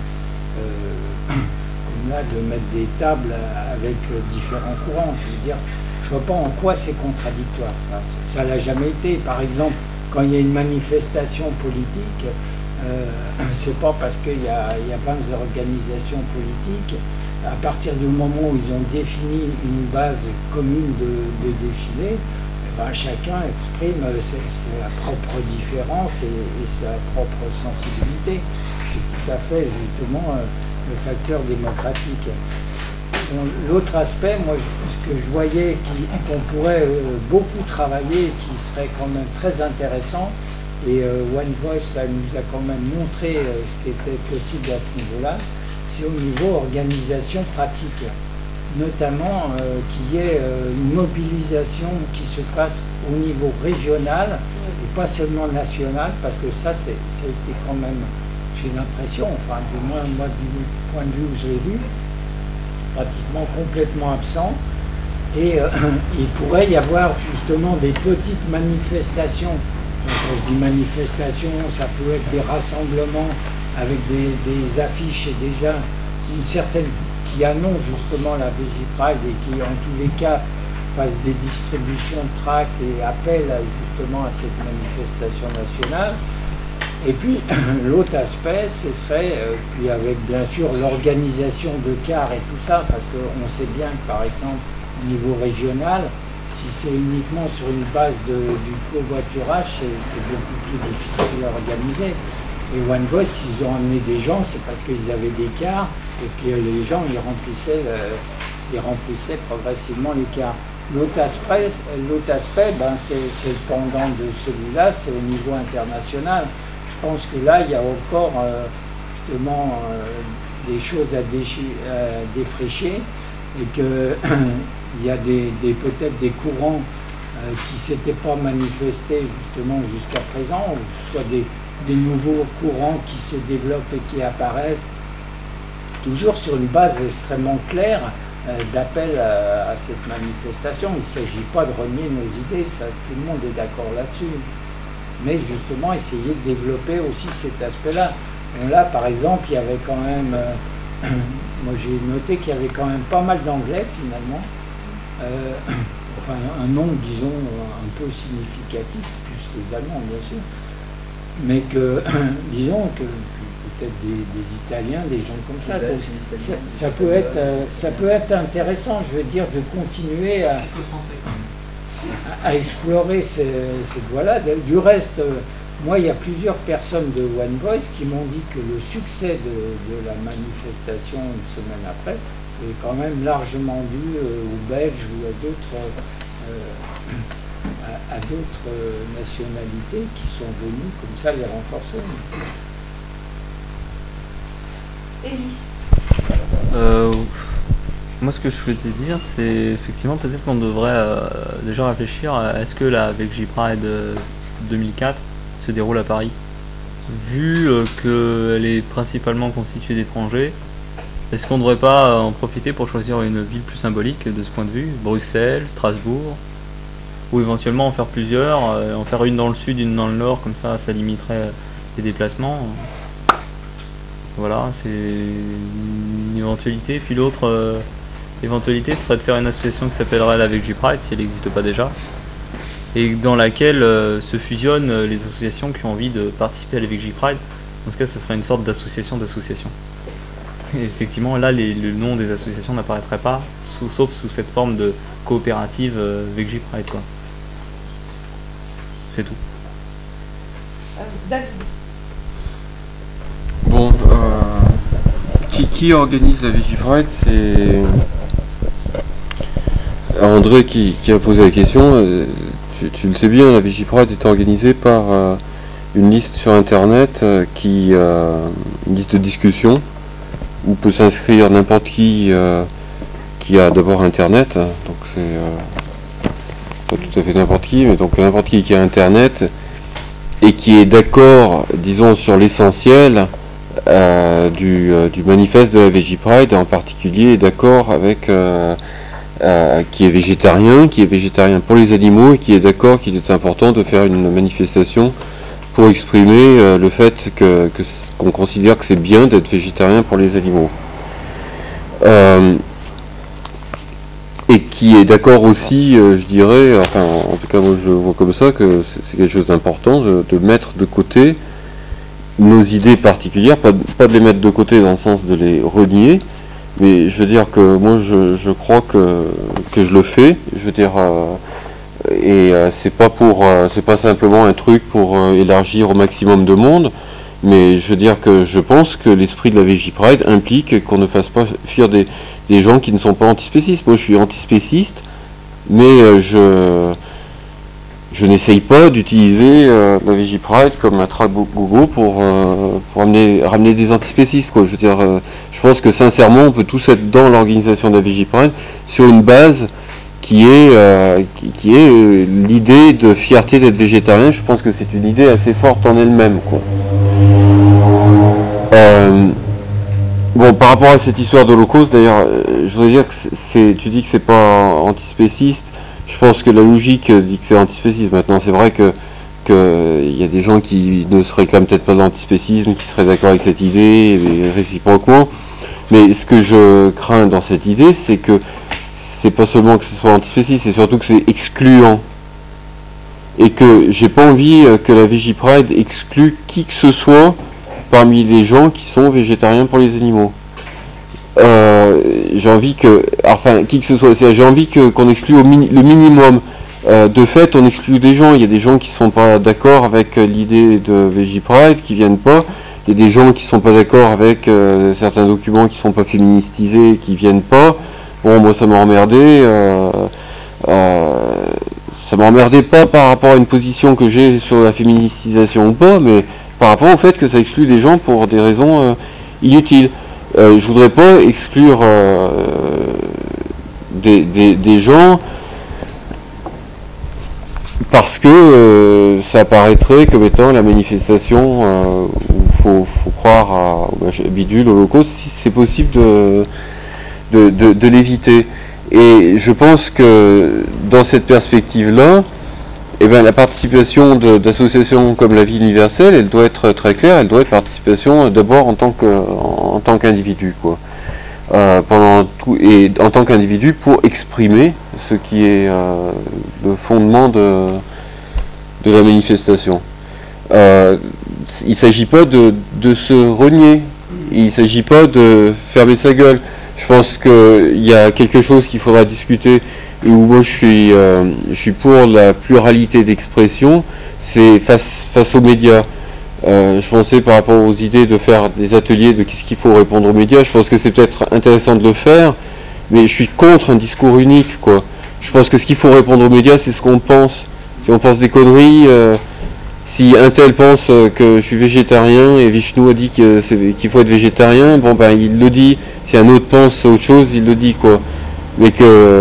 comme là, de mettre des tables avec différents courants. Je veux dire, je ne vois pas en quoi c'est contradictoire, ça. Ça l'a jamais été. Par exemple, quand il y a une manifestation politique, c'est pas parce qu'il y a 20 organisations politiques, à partir du moment où ils ont défini une base commune de défilé, chacun exprime sa propre différence et sa propre sensibilité. C'est tout à fait justement le facteur démocratique. Bon, l'autre aspect, moi, ce que je voyais qu'on pourrait beaucoup travailler, qui serait quand même très intéressant, et One Voice là, nous a quand même montré ce qui était possible à ce niveau-là, c'est au niveau organisation pratique. Notamment qu'il y ait une mobilisation qui se fasse au niveau régional et pas seulement national, parce que ça a été quand même, j'ai l'impression, enfin du moins moi du point de vue où je l'ai vu, pratiquement complètement absent. Et il pourrait y avoir justement des petites manifestations. Enfin, quand je dis manifestations, ça peut être des rassemblements avec des affiches et déjà une certaine qui annoncent justement la Vigipride et qui en tous les cas fassent des distributions de tracts et appellent justement à cette manifestation nationale. Et puis l'autre aspect, ce serait, puis avec bien sûr l'organisation de cars et tout ça, parce qu'on sait bien que par exemple au niveau régional, si c'est uniquement sur une base du covoiturage, c'est beaucoup plus difficile à organiser. Et One Voice, s'ils ont amené des gens, c'est parce qu'ils avaient des cars et que les gens ils remplissaient progressivement les cars. L'autre aspect c'est le pendant de celui-là, c'est au niveau international. Je pense que là, il y a encore justement des choses à défricher et qu'il y a peut-être des courants qui ne s'étaient pas manifestés justement jusqu'à présent, ou soit des nouveaux courants qui se développent et qui apparaissent, toujours sur une base extrêmement claire d'appel à cette manifestation. Il ne s'agit pas de renier nos idées, ça, tout le monde est d'accord là-dessus. Mais justement, essayer de développer aussi cet aspect-là. Bon, là, par exemple, il y avait quand même, moi j'ai noté qu'il y avait quand même pas mal d'anglais finalement, enfin un nombre, disons, un peu significatif, plus les Allemands bien sûr, mais que, disons, que peut-être des Italiens, des gens comme ça. Donc, ça peut être intéressant, je veux dire, de continuer à explorer cette voie-là. Du reste, moi, il y a plusieurs personnes de One Voice qui m'ont dit que le succès de la manifestation une semaine après est quand même largement dû aux Belges ou à d'autres nationalités qui sont venues comme ça les renforcer. Élie. Moi, ce que je souhaitais dire, c'est effectivement peut-être qu'on devrait déjà réfléchir à est-ce que la VG Pride 2004 se déroule à Paris. Vu qu'elle est principalement constituée d'étrangers, est-ce qu'on ne devrait pas en profiter pour choisir une ville plus symbolique de ce point de vue, Bruxelles, Strasbourg, ou éventuellement en faire plusieurs, en faire une dans le sud, une dans le nord, comme ça limiterait les déplacements. Voilà, c'est une éventualité. Puis l'autre éventualité serait de faire une association qui s'appellerait la VG Pride, si elle n'existe pas déjà, et dans laquelle se fusionnent les associations qui ont envie de participer à la VG Pride. Dans ce cas, ça ferait une sorte d'association d'associations. Et effectivement, là, le nom des associations n'apparaîtrait pas, sauf sous cette forme de coopérative VG Pride, quoi. C'est tout. David. Bon, qui organise la Vigipride? C'est André qui a posé la question. Tu le sais bien, la Vigipride est organisée par une liste sur internet une liste de discussion où peut s'inscrire n'importe qui a d'abord internet, donc c'est pas tout à fait n'importe qui, mais donc n'importe qui a internet et qui est d'accord, disons, sur l'essentiel du manifeste de la Vigipride, en particulier est d'accord avec qui est végétarien pour les animaux et qui est d'accord qu'il est important de faire une manifestation pour exprimer le fait qu'on considère que c'est bien d'être végétarien pour les animaux. Et qui est d'accord aussi, je dirais, enfin en tout cas moi je vois comme ça, que c'est quelque chose d'important de mettre de côté nos idées particulières, pas de les mettre de côté dans le sens de les renier, mais je veux dire que moi je crois que je le fais, je veux dire, c'est pas simplement un truc pour élargir au maximum de monde, mais je veux dire que je pense que l'esprit de la Vigipride implique qu'on ne fasse pas fuir des gens qui ne sont pas antispécistes. Moi je suis antispéciste, mais je n'essaye pas d'utiliser la Vigipride comme un tragogo pour ramener des antispécistes, quoi. Je veux dire, je pense que sincèrement on peut tous être dans l'organisation de la Vigipride sur une base qui est l'idée de fierté d'être végétarien. Je pense que c'est une idée assez forte en elle-même, quoi. Bon, par rapport à cette histoire d'Holocauste, d'ailleurs, je voudrais dire que tu dis que c'est pas antispéciste. Je pense que la logique dit que c'est antispéciste. Maintenant, c'est vrai que y a des gens qui ne se réclament peut-être pas de l'antispécisme, qui seraient d'accord avec cette idée, et réciproquement. Mais ce que je crains dans cette idée, c'est que c'est pas seulement que ce soit antispéciste, c'est surtout que c'est excluant. Et que j'ai pas envie que la Vigipride exclue qui que ce soit parmi les gens qui sont végétariens pour les animaux. J'ai envie que, enfin, qui que ce soit, j'ai envie qu'on exclue le minimum. De fait, on exclut des gens. Il y a des gens qui sont pas d'accord avec l'idée de Vigipride, qui viennent pas. Il y a des gens qui sont pas d'accord avec certains documents qui sont pas féministisés, qui viennent pas. Bon, moi, ça m'a emmerdé. Ça m'a emmerdé pas par rapport à une position que j'ai sur la féministisation ou pas, mais par rapport au fait que ça exclut des gens pour des raisons inutiles. Je voudrais pas exclure des gens parce que ça apparaîtrait comme étant la manifestation où faut croire à bidule, Holocauste, si c'est possible de l'éviter. Et je pense que dans cette perspective-là, eh bien, la participation d'associations comme la Vie universelle, elle doit être très claire, elle doit être participation d'abord en tant qu'individu, quoi. Et en tant qu'individu pour exprimer ce qui est le fondement de la manifestation. Il ne s'agit pas de se renier, il ne s'agit pas de fermer sa gueule. Je pense qu'il y a quelque chose qu'il faudra discuter, où moi je suis pour la pluralité d'expression, c'est face aux médias. Je pensais par rapport aux idées de faire des ateliers de qu'est-ce qu'il faut répondre aux médias, je pense que c'est peut-être intéressant de le faire, mais je suis contre un discours unique, quoi. Je pense que ce qu'il faut répondre aux médias, c'est ce qu'on pense. Si on pense des conneries, si un tel pense que je suis végétarien et Vishnu a dit qu'il faut être végétarien, bon ben il le dit. Si un autre pense autre chose, il le dit, quoi. Mais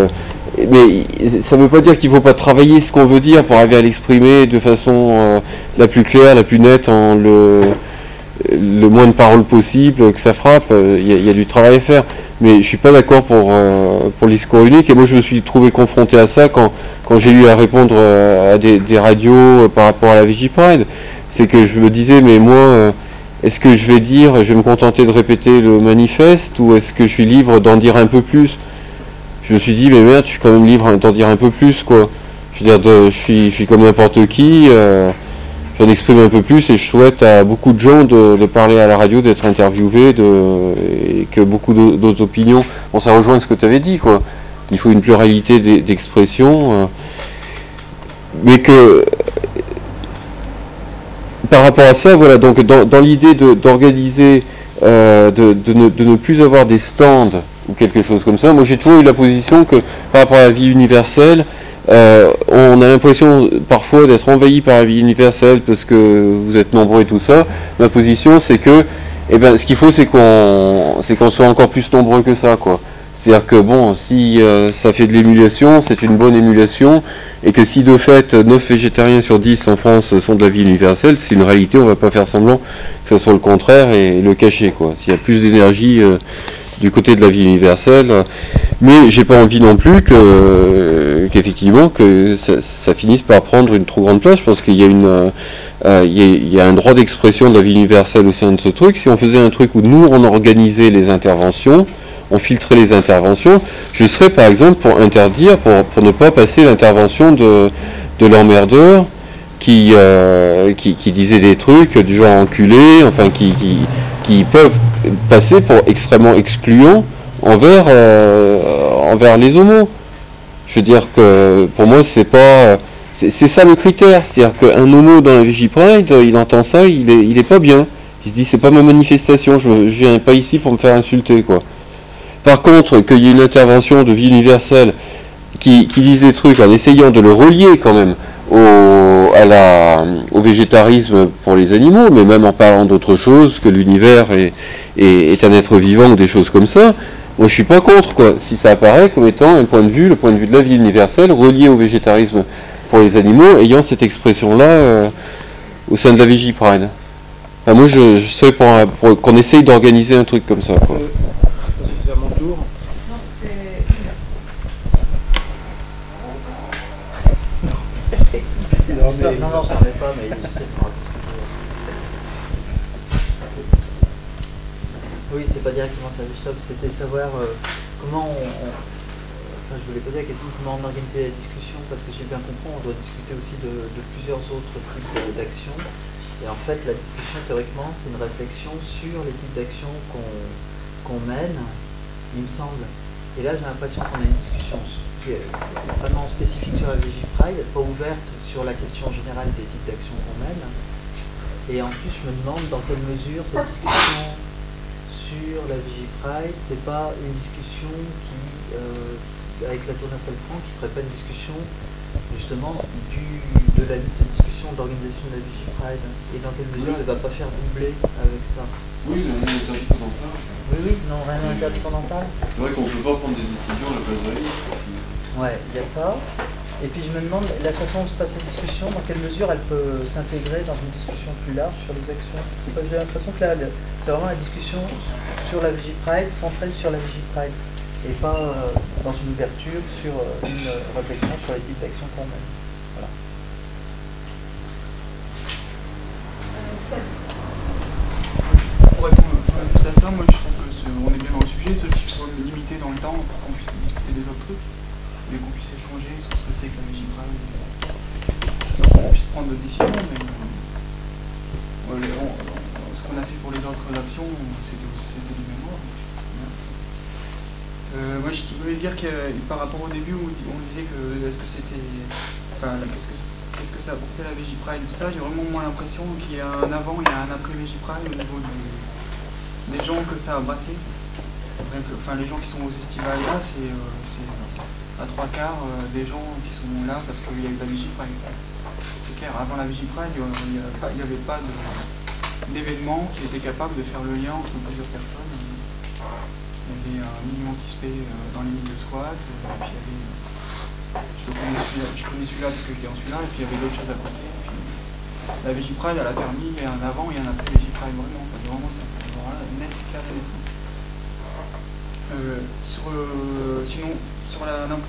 ça ne veut pas dire qu'il ne faut pas travailler ce qu'on veut dire pour arriver à l'exprimer de façon la plus claire, la plus nette, en le moins de paroles possible, que ça frappe. Il y a du travail à faire. Mais je ne suis pas d'accord pour le discours unique. Et moi, je me suis trouvé confronté à ça quand j'ai eu à répondre à des radios par rapport à la Vigipride. C'est que je me disais, mais moi, est-ce que je vais me contenter de répéter le manifeste, ou est-ce que je suis libre d'en dire un peu plus? Je me suis dit, mais merde, je suis quand même libre d'en dire un peu plus, quoi. Je veux dire, je suis comme n'importe qui, j'en exprime un peu plus, et je souhaite à beaucoup de gens de parler à la radio, d'être interviewés, et que beaucoup d'autres opinions. Bon, ça rejoint ce que tu avais dit, quoi. Il faut une pluralité d'expression, mais que par rapport à ça, voilà, donc dans l'idée d'organiser de ne plus avoir des stands ou quelque chose comme ça. Moi j'ai toujours eu la position que par rapport à la vie universelle, on a l'impression parfois d'être envahi par la vie universelle parce que vous êtes nombreux et tout ça. Ma position c'est que ce qu'il faut c'est qu'on soit encore plus nombreux que ça, quoi. C'est-à-dire que bon, si ça fait de l'émulation, c'est une bonne émulation, et que si de fait 9 végétariens sur 10 en France sont de la vie universelle, c'est une réalité, on ne va pas faire semblant que ce soit le contraire et le cacher, quoi. S'il y a plus d'énergie du côté de la vie universelle, mais j'ai pas envie non plus qu'effectivement que ça finisse par prendre une trop grande place. Je pense qu'il y a il y a un droit d'expression de la vie universelle au sein de ce truc. Si on faisait un truc où nous on organisait les interventions, on filtrait les interventions, je serais par exemple pour interdire, pour ne pas passer l'intervention de l'emmerdeur qui disait des trucs du genre enculé, enfin qui peuvent passer pour extrêmement excluants envers les homos. Je veux dire que pour moi c'est pas c'est ça le critère, c'est-à-dire qu'un homo dans la Vigipride, il entend ça, il est pas bien. Il se dit c'est pas ma manifestation, je viens pas ici pour me faire insulter, quoi. Par contre, qu'il y ait une intervention de vie universelle qui dise des trucs en essayant de le relier quand même au végétarisme pour les animaux, mais même en parlant d'autre chose, que l'univers est un être vivant ou des choses comme ça, moi je suis pas contre, quoi. Si ça apparaît comme étant un point de vue, le point de vue de la vie universelle, relié au végétarisme pour les animaux, ayant cette expression-là au sein de la Vigipride. Enfin, moi je serais pour qu'on essaye d'organiser un truc comme ça, quoi. C'est à mon tour. Non, c'est. Non, ça n'en est pas, mais j'essaie de me rappeler ce que je veux. Oui, c'est pas directement ça, Stop, c'était savoir comment enfin, je voulais poser la question de comment on organisait la discussion, parce que si j'ai bien compris, on doit discuter aussi de plusieurs autres types d'actions. Et en fait, la discussion, théoriquement, c'est une réflexion sur les types d'actions qu'on mène, il me semble. Et là, j'ai l'impression qu'on a une discussion qui est vraiment spécifique sur la Vigipride, pas ouverte sur la question générale des types d'actions qu'on mène. Et en plus, je me demande dans quelle mesure cette discussion sur la Vigipride, c'est pas une discussion qui, avec la tournée Franck, qui serait pas une discussion justement de la liste de discussion d'organisation de la Vigipride, et dans quelle mesure elle va pas faire doubler avec ça. Oui, mais rien n'interdit qu'on en parle. Oui, non, rien n'interdit qu'on en parle. C'est vrai qu'on ne peut pas prendre des décisions à la place de rien. Ouais, il y a ça. Et puis je me demande, la façon dont se passe cette discussion, dans quelle mesure elle peut s'intégrer dans une discussion plus large sur les actions. J'ai l'impression que là, c'est vraiment la discussion sur la Vigipride, centrée sur la Vigipride, et pas dans une ouverture sur une réflexion sur les types d'actions qu'on mène. Voilà. Pour répondre juste à ça, moi je trouve qu'on est bien dans le sujet, sauf qu'il faut le limiter dans le temps pour qu'on puisse discuter des autres trucs, et qu'on puisse échanger sur ce que c'est que la Vigipride, sans qu'on puisse prendre de décision, mais ce qu'on a fait pour les autres actions, c'était du même ordre. Moi je voulais dire que par rapport au début où on disait que est-ce que c'était. Enfin, qu'est-ce que ça apportait la Vigipride, tout ça, j'ai vraiment moins l'impression qu'il y a un avant et un après Vigipride au niveau des gens que ça a brassé. Enfin, les gens qui sont aux estivales là, c'est à 3/4 des gens qui sont là parce qu'il y a eu la Vigipride. C'est clair, avant la Vigipride, il n'y avait pas d'événement qui était capable de faire le lien entre plusieurs personnes. Il y avait un million qui se fait dans les milieux squat, et puis il y avait. Je connais celui-là parce que je l'ai en celui-là, et puis il y avait d'autres choses à côté. Et puis, la Vigipride, elle a permis un avant et un après Vigipride, vraiment. Vraiment, c'est net, clair et net. Sinon, sur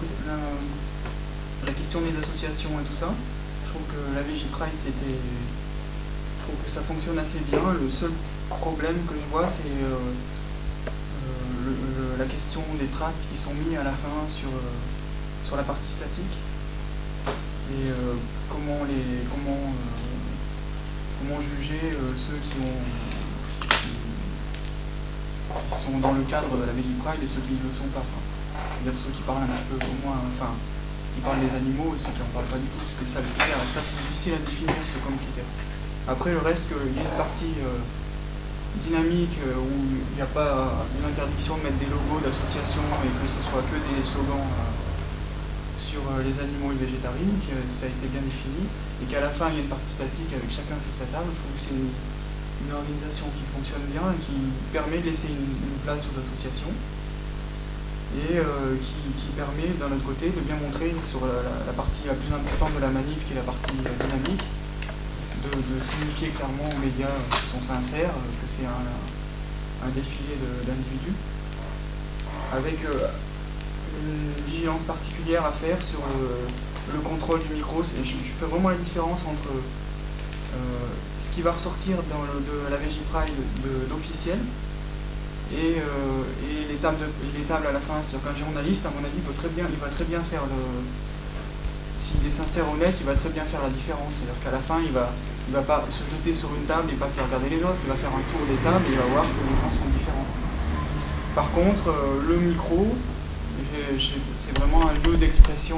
la question des associations et tout ça, je trouve que la Vigipride, je trouve que ça fonctionne assez bien. Le seul problème que je vois, c'est la question des tracts qui sont mis à la fin sur la partie statique. Et comment juger ceux qui sont dans le cadre de la Vigipride et ceux qui ne le sont pas. C'est-à-dire ceux qui parlent un petit peu au moins, enfin, qui parlent des animaux et ceux qui n'en parlent pas du tout. C'était ça le critère. Et ça, c'est difficile à définir, c'est comme critère. Après, le reste, il y a une partie dynamique où il n'y a pas une interdiction de mettre des logos d'association et que ce soit que des slogans sur les animaux et le végétarisme, que ça a été bien défini, et qu'à la fin il y a une partie statique avec chacun fait sa table. Je trouve que c'est une organisation qui fonctionne bien et qui permet de laisser une place aux associations et qui permet d'un autre côté de bien montrer sur la partie la plus importante de la manif, qui est la partie dynamique, de signifier clairement aux médias qui sont sincères que c'est un défilé d'individus, avec une vigilance particulière à faire sur le contrôle du micro. Je fais vraiment la différence entre ce qui va ressortir de la VJ Pride d'officiel et les tables à la fin. C'est-à-dire qu'un journaliste, à mon avis, il va très bien faire s'il est sincère, honnête, il va très bien faire la différence. C'est-à-dire qu'à la fin, il va pas se jeter sur une table et pas faire regarder les autres, il va faire un tour des tables et il va voir que les gens sont différents. Par contre, le micro, c'est vraiment un lieu d'expression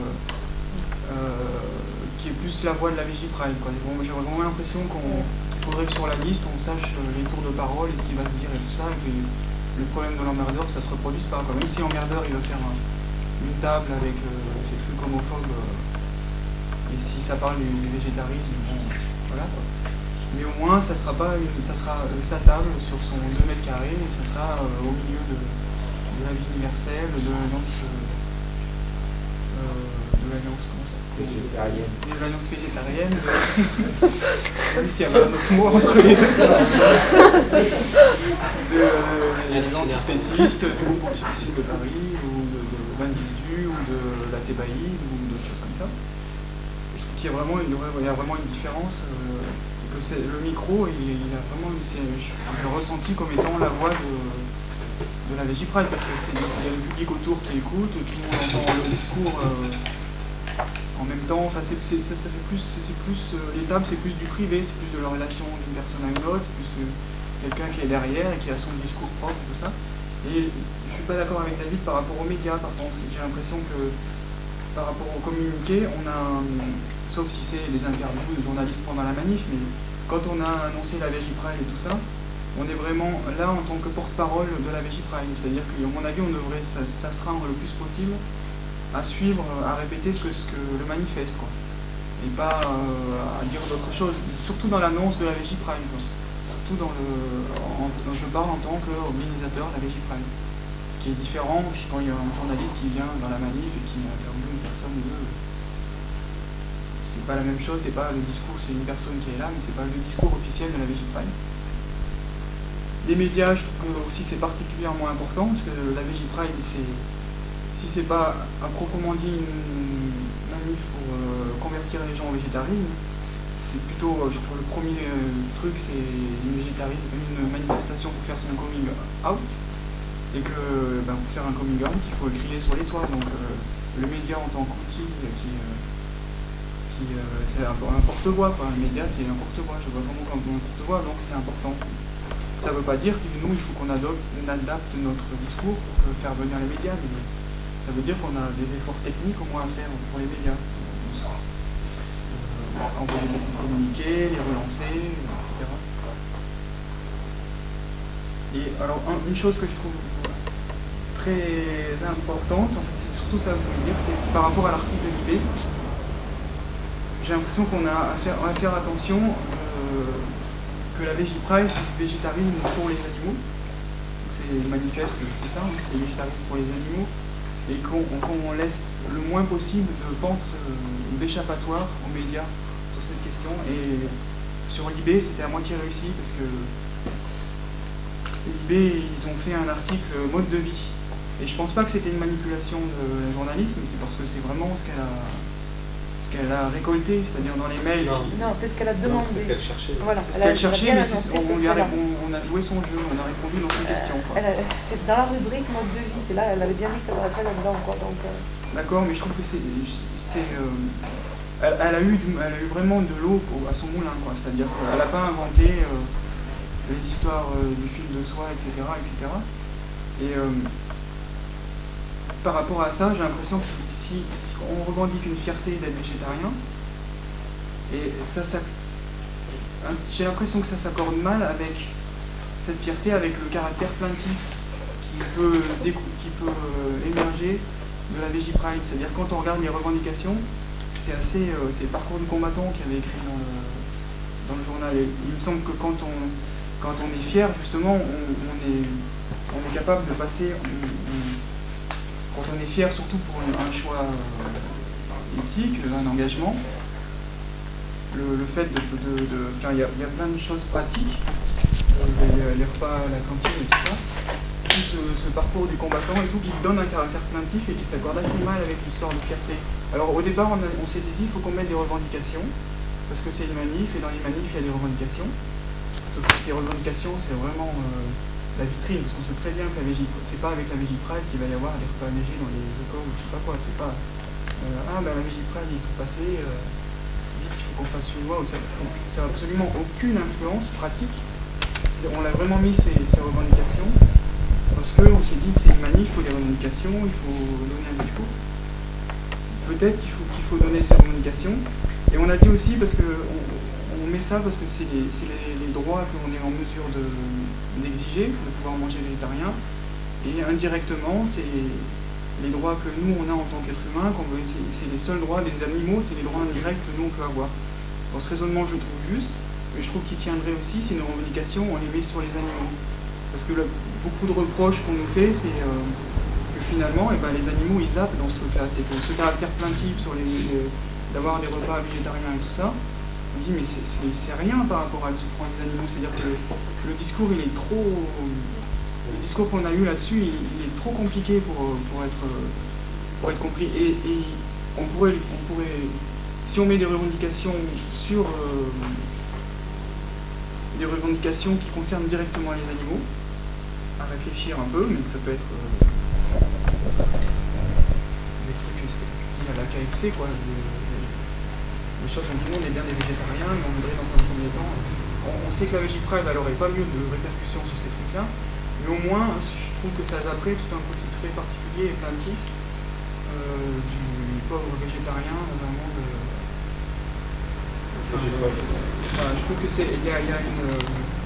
qui est plus la voix de la VJ Pride. J'ai vraiment l'impression qu'il faudrait que sur la liste, on sache les tours de parole et ce qui va se dire et tout ça, et que le problème de l'emmerdeur, ça se reproduise pas. Même si l'emmerdeur, il veut faire une table avec ces trucs homophobes, et si ça parle du végétarisme, bon, voilà quoi. Mais au moins, ça sera sa table sur son 2 mètres carrés, et ça sera au milieu de la vie universelle, de l'alliance végétarienne. De l'alliance végétarienne. Oui, s'il y avait un autre mot entre les deux. De l'antispéciste, du groupe antispéciste de Paris, ou de l'individu, ou de la Thébaïde, ou de choses comme ça. Je trouve qu'il y a vraiment une différence. Que le micro, il a vraiment, je l'ai ressenti comme étant la voix de la VJ Pride, parce qu'il y a le public autour qui écoute, tout le monde entend le discours en même temps. Enfin, ça fait plus, les tables, c'est plus du privé, c'est plus de la relation d'une personne à une autre, c'est plus quelqu'un qui est derrière et qui a son discours propre, tout ça. Et je suis pas d'accord avec David par rapport aux médias. Par contre, j'ai l'impression que par rapport au communiqué, on a, sauf si c'est des interviews de journalistes pendant la manif, mais quand on a annoncé la VJ Pride et tout ça, on est vraiment là en tant que porte-parole de la VJ Pride. C'est-à-dire qu'à mon avis, on devrait s'astreindre le plus possible à suivre, à répéter ce que le manifeste, quoi. Et pas à dire d'autres choses, surtout dans l'annonce de la VJ Pride, quoi. Surtout je parle en tant qu'organisateur de la VJ Pride. Ce qui est différent quand il y a un journaliste qui vient dans la manif et qui interviewe une personne ou deux. C'est pas la même chose, c'est pas le discours, c'est une personne qui est là, mais c'est pas le discours officiel de la VJ Pride. Les médias, je trouve que aussi c'est particulièrement important, parce que la VJ Pride, si c'est pas à proprement dit une manif pour convertir les gens au végétarisme, c'est plutôt, je trouve, le premier truc, c'est une manifestation pour faire son coming out. Et que pour faire un coming out, il faut le crier sur les toits. Donc le média en tant qu'outil c'est un porte-voix, quoi. Le média, c'est un porte-voix. Je vois vraiment comme un porte-voix, donc c'est important. Ça ne veut pas dire que nous, il faut qu'on adapte notre discours pour faire venir les médias, mais ça veut dire qu'on a des efforts techniques au moins à faire pour les médias. Envoyer beaucoup de communiqués, les relancer, etc. Et alors, une chose que je trouve très importante, en fait, c'est surtout ça que je voulais dire, c'est par rapport à l'article de l'IB. J'ai l'impression qu'on a à faire attention que la VJ Pride, c'est du végétarisme pour les animaux. C'est manifeste, c'est ça, c'est le végétarisme pour les animaux. Et qu'on laisse le moins possible de pente d'échappatoire aux médias sur cette question. Et sur l'IB, c'était à moitié réussi, parce que l'IB, ils ont fait un article mode de vie. Et je pense pas que c'était une manipulation de la journaliste, mais c'est parce que c'est vraiment ce qu'elle a récolté, c'est-à-dire dans les mails. Non, c'est ce qu'elle a demandé. C'est ce qu'elle cherchait. Voilà, c'est ce qu'elle cherchait, mais on a joué son jeu, on a répondu dans ses questions. C'est dans la rubrique mode de vie, c'est là, elle avait bien dit que ça n'aurait pas là-dedans. D'accord, mais je trouve que elle a eu vraiment de l'eau à son moulin, quoi. C'est-à-dire qu'elle n'a pas inventé les histoires du fil de soie, etc. etc. Et par rapport à ça, j'ai l'impression que si on revendique une fierté d'être végétarien, et j'ai l'impression que ça s'accorde mal avec cette fierté avec le caractère plaintif qui peut émerger de la VJ Pride. C'est-à-dire quand on regarde les revendications, c'est le parcours du combattant qui avait écrit dans le journal. Et il me semble que quand on est fier, justement, on est capable de passer. Quand on est fier, surtout pour un choix éthique, un engagement, le fait de il y a plein de choses pratiques, les repas à la cantine et tout ça, tout ce parcours du combattant et tout, qui donne un caractère plaintif et qui s'accorde assez mal avec l'histoire de fierté. Alors au départ, on s'était dit qu'il faut qu'on mette des revendications, parce que c'est une manif, et dans les manifs, il y a des revendications. Sauf que ces revendications, c'est vraiment la vitrine, parce qu'on sait très bien que c'est pas avec la VJ Pride qu'il va y avoir des repas légers dans les écoles, ou je sais pas quoi, c'est pas la VJ Pride, ils sont passés, il faut qu'on fasse une loi, ça n'a absolument aucune influence pratique. On a vraiment mis ces revendications, parce qu'on s'est dit que c'est une manif, il faut des revendications, il faut donner un discours. Peut-être qu'il faut donner ces revendications. Et on a dit aussi, parce qu'on met ça parce que c'est les droits qu'on est en mesure d'exiger, de pouvoir manger végétarien, et indirectement, c'est les droits que nous on a en tant qu'être humain, c'est les seuls droits des animaux, c'est les droits indirects que nous on peut avoir. Dans ce raisonnement, je le trouve juste, mais je trouve qu'il tiendrait aussi si nos revendications, on les met sur les animaux. Parce que beaucoup de reproches qu'on nous fait, c'est que finalement, les animaux, ils zappent dans ce truc-là. C'est que ce caractère plaintif sur d'avoir des repas végétariens et tout ça, on dit, mais c'est rien par rapport à la souffrance des animaux. C'est-à-dire que le discours, il est trop... Le discours qu'on a eu là-dessus, il est trop compliqué pour être compris. Et on pourrait, si on met des revendications sur... des revendications qui concernent directement les animaux, à réfléchir un peu, mais ça peut être des trucs style à la KFC, quoi. Les choses, on dit nous on est bien des végétariens, mais on voudrait dans un premier temps. On sait que la VJ Pride, elle n'aurait pas lieu de répercussions sur ces trucs-là, mais au moins, je trouve que ça zapperait tout un côté très particulier et plaintif du pauvre végétarien dans un monde. Je trouve que il y a une.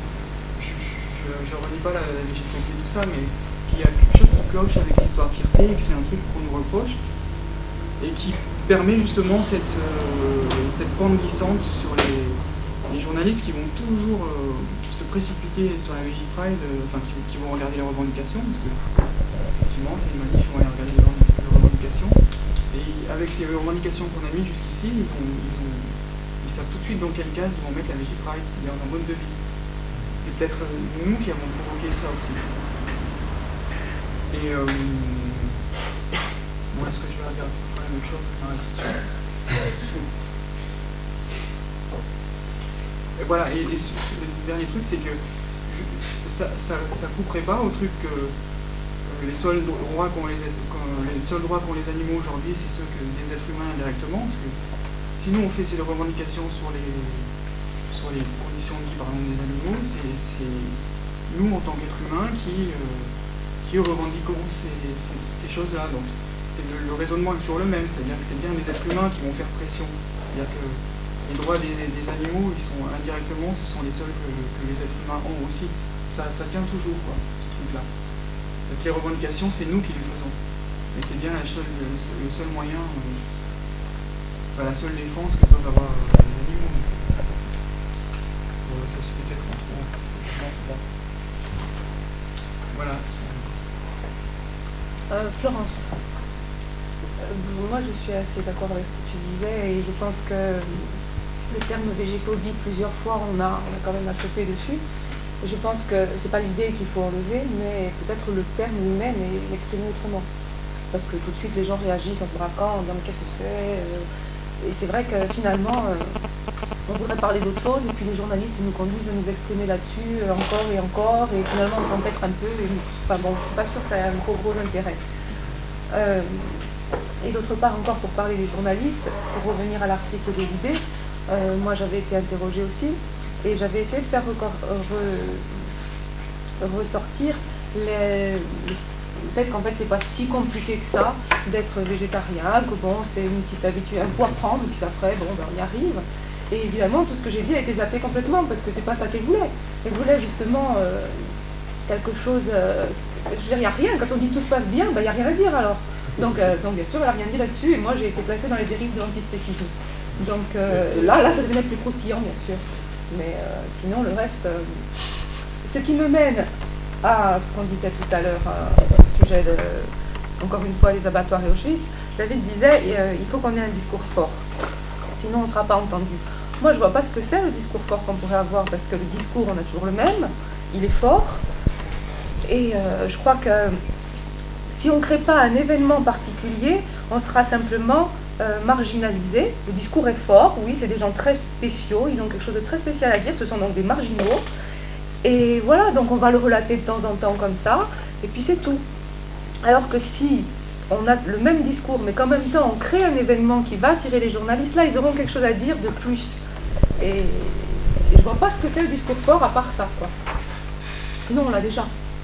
Je renie pas la végiphobie et tout ça, mais qu'il y a quelque chose qui cloche avec cette histoire de fierté et que c'est un truc qu'on nous reproche et qui permet justement cette pente glissante sur les journalistes qui vont toujours se précipiter sur la VJ Pride, qui vont regarder les revendications, parce que effectivement c'est une manif, ils vont aller regarder les revendications, et avec ces revendications qu'on a mises jusqu'ici, ils savent tout de suite dans quelle case ils vont mettre la VJ Pride, c'est-à-dire en mode de vie. C'est peut-être nous qui avons provoqué ça aussi. Et bon, est-ce que je vais regarder la même chose dans la question. Et voilà, et le dernier truc, c'est que ça couperait pas au truc que les seuls droits qu'ont les animaux aujourd'hui, c'est ceux que des êtres humains indirectement, parce que si nous on fait ces revendications sur les conditions de vie par exemple des animaux, c'est nous en tant qu'êtres humains qui revendiquons ces choses-là. Donc le raisonnement est toujours le même, c'est-à-dire que c'est bien des êtres humains qui vont faire pression. C'est-à-dire que les droits des animaux, ils sont indirectement, ce sont les seuls que les êtres humains ont aussi. Ça tient toujours, quoi, ce truc-là. Donc les revendications, c'est nous qui les faisons. Et c'est bien le seul moyen, la seule défense que peuvent avoir les animaux. Ça se peut-être en trop. Voilà. Florence, moi je suis assez d'accord avec ce que tu disais et je pense que le terme végéphobie, plusieurs fois on a quand même achoppé dessus. Et je pense que c'est pas l'idée qu'il faut enlever, mais peut-être le terme lui-même et l'exprimer autrement. Parce que tout de suite les gens réagissent en se braquant, en disant mais qu'est-ce que c'est Et c'est vrai que finalement on voudrait parler d'autre chose et puis les journalistes nous conduisent à nous exprimer là-dessus encore et encore et finalement on s'empêtre un peu. Enfin bon, je suis pas sûre que ça ait un gros intérêt. Et d'autre part encore pour parler des journalistes, pour revenir à l'article de l'ID, moi j'avais été interrogée aussi et j'avais essayé de faire ressortir le fait qu'en fait c'est pas si compliqué que ça d'être végétarien, que bon c'est une petite habitude, un coup à prendre et puis après bon ben, on y arrive. Et évidemment, tout ce que j'ai dit a été zappé complètement, parce que c'est pas ça qu'elle voulait. Elle voulait justement quelque chose... je veux dire, il n'y a rien. Quand on dit tout se passe bien, il n'y a rien à dire alors. Donc bien sûr, elle n'a rien dit là-dessus, et moi j'ai été placée dans les dérives de l'antispécisme. Donc là, ça devenait plus croustillant, bien sûr. Mais sinon, le reste... ce qui me mène à ce qu'on disait tout à l'heure au sujet de, encore une fois, des abattoirs et Auschwitz, David disait il faut qu'on ait un discours fort, sinon on ne sera pas entendu. Moi, je ne vois pas ce que c'est le discours fort qu'on pourrait avoir, parce que le discours, on a toujours le même, il est fort, et je crois que si on ne crée pas un événement particulier, on sera simplement marginalisé. Le discours est fort, oui, c'est des gens très spéciaux, ils ont quelque chose de très spécial à dire, ce sont donc des marginaux, et voilà, donc on va le relater de temps en temps comme ça, et puis c'est tout. Alors que si on a le même discours, mais qu'en même temps on crée un événement qui va attirer les journalistes, là ils auront quelque chose à dire de plus. Et je vois pas ce que c'est le discours fort à part ça, quoi. Sinon on l'a déjà.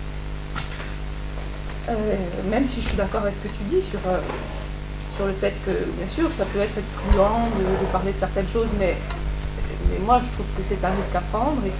Même si je suis d'accord avec ce que tu dis sur le fait que, bien sûr, ça peut être excluant de parler de certaines choses, mais moi je trouve que c'est un risque à prendre et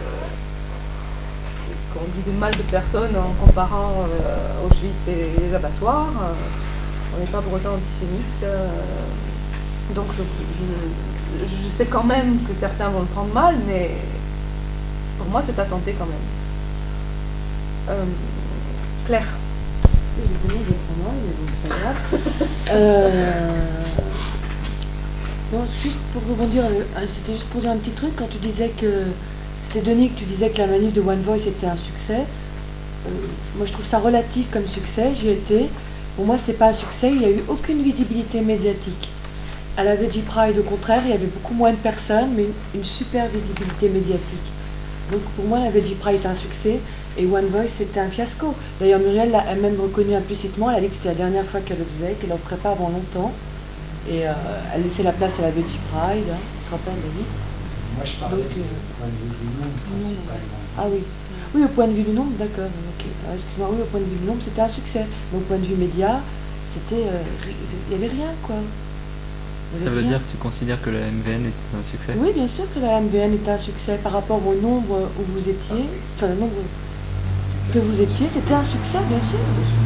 qu'on dit de mal de personnes en comparant Auschwitz et les abattoirs. On n'est pas pour autant antisémite. Donc je sais quand même que certains vont le prendre mal, mais pour moi c'est à tenter quand même. Claire. Évidemment, je prends mal, mais bon, c'est pas grave. Non, juste pour rebondir, c'était juste pour dire un petit truc, quand tu disais que, c'était Denis que tu disais que la manif de One Voice était un succès. Moi je trouve ça relatif comme succès, j'y étais. Pour moi c'est pas un succès, il n'y a eu aucune visibilité médiatique. À la Veggie Pride, au contraire, il y avait beaucoup moins de personnes, mais une super visibilité médiatique. Donc pour moi la Veggie Pride est un succès et One Voice c'était un fiasco. D'ailleurs Muriel l'a même reconnu implicitement, elle a dit que c'était la dernière fois qu'elle le faisait, qu'elle n'en ferait pas avant longtemps. Et elle laissait la place à la Veggie Pride, hein. Tu te rappelles David? Moi je parlais du point de vue du nombre principalement. Ah oui. Oui, au point de vue du nombre, d'accord. Ok. Excuse-moi, oui, au point de vue du nombre, c'était un succès. Mais au point de vue média, c'était, il n'y avait rien, quoi. Ça veut dire que tu considères que la MVN était un succès? Oui, bien sûr que la MVN était un succès par rapport au nombre où vous étiez. Enfin, le nombre que vous étiez, c'était un succès, bien sûr.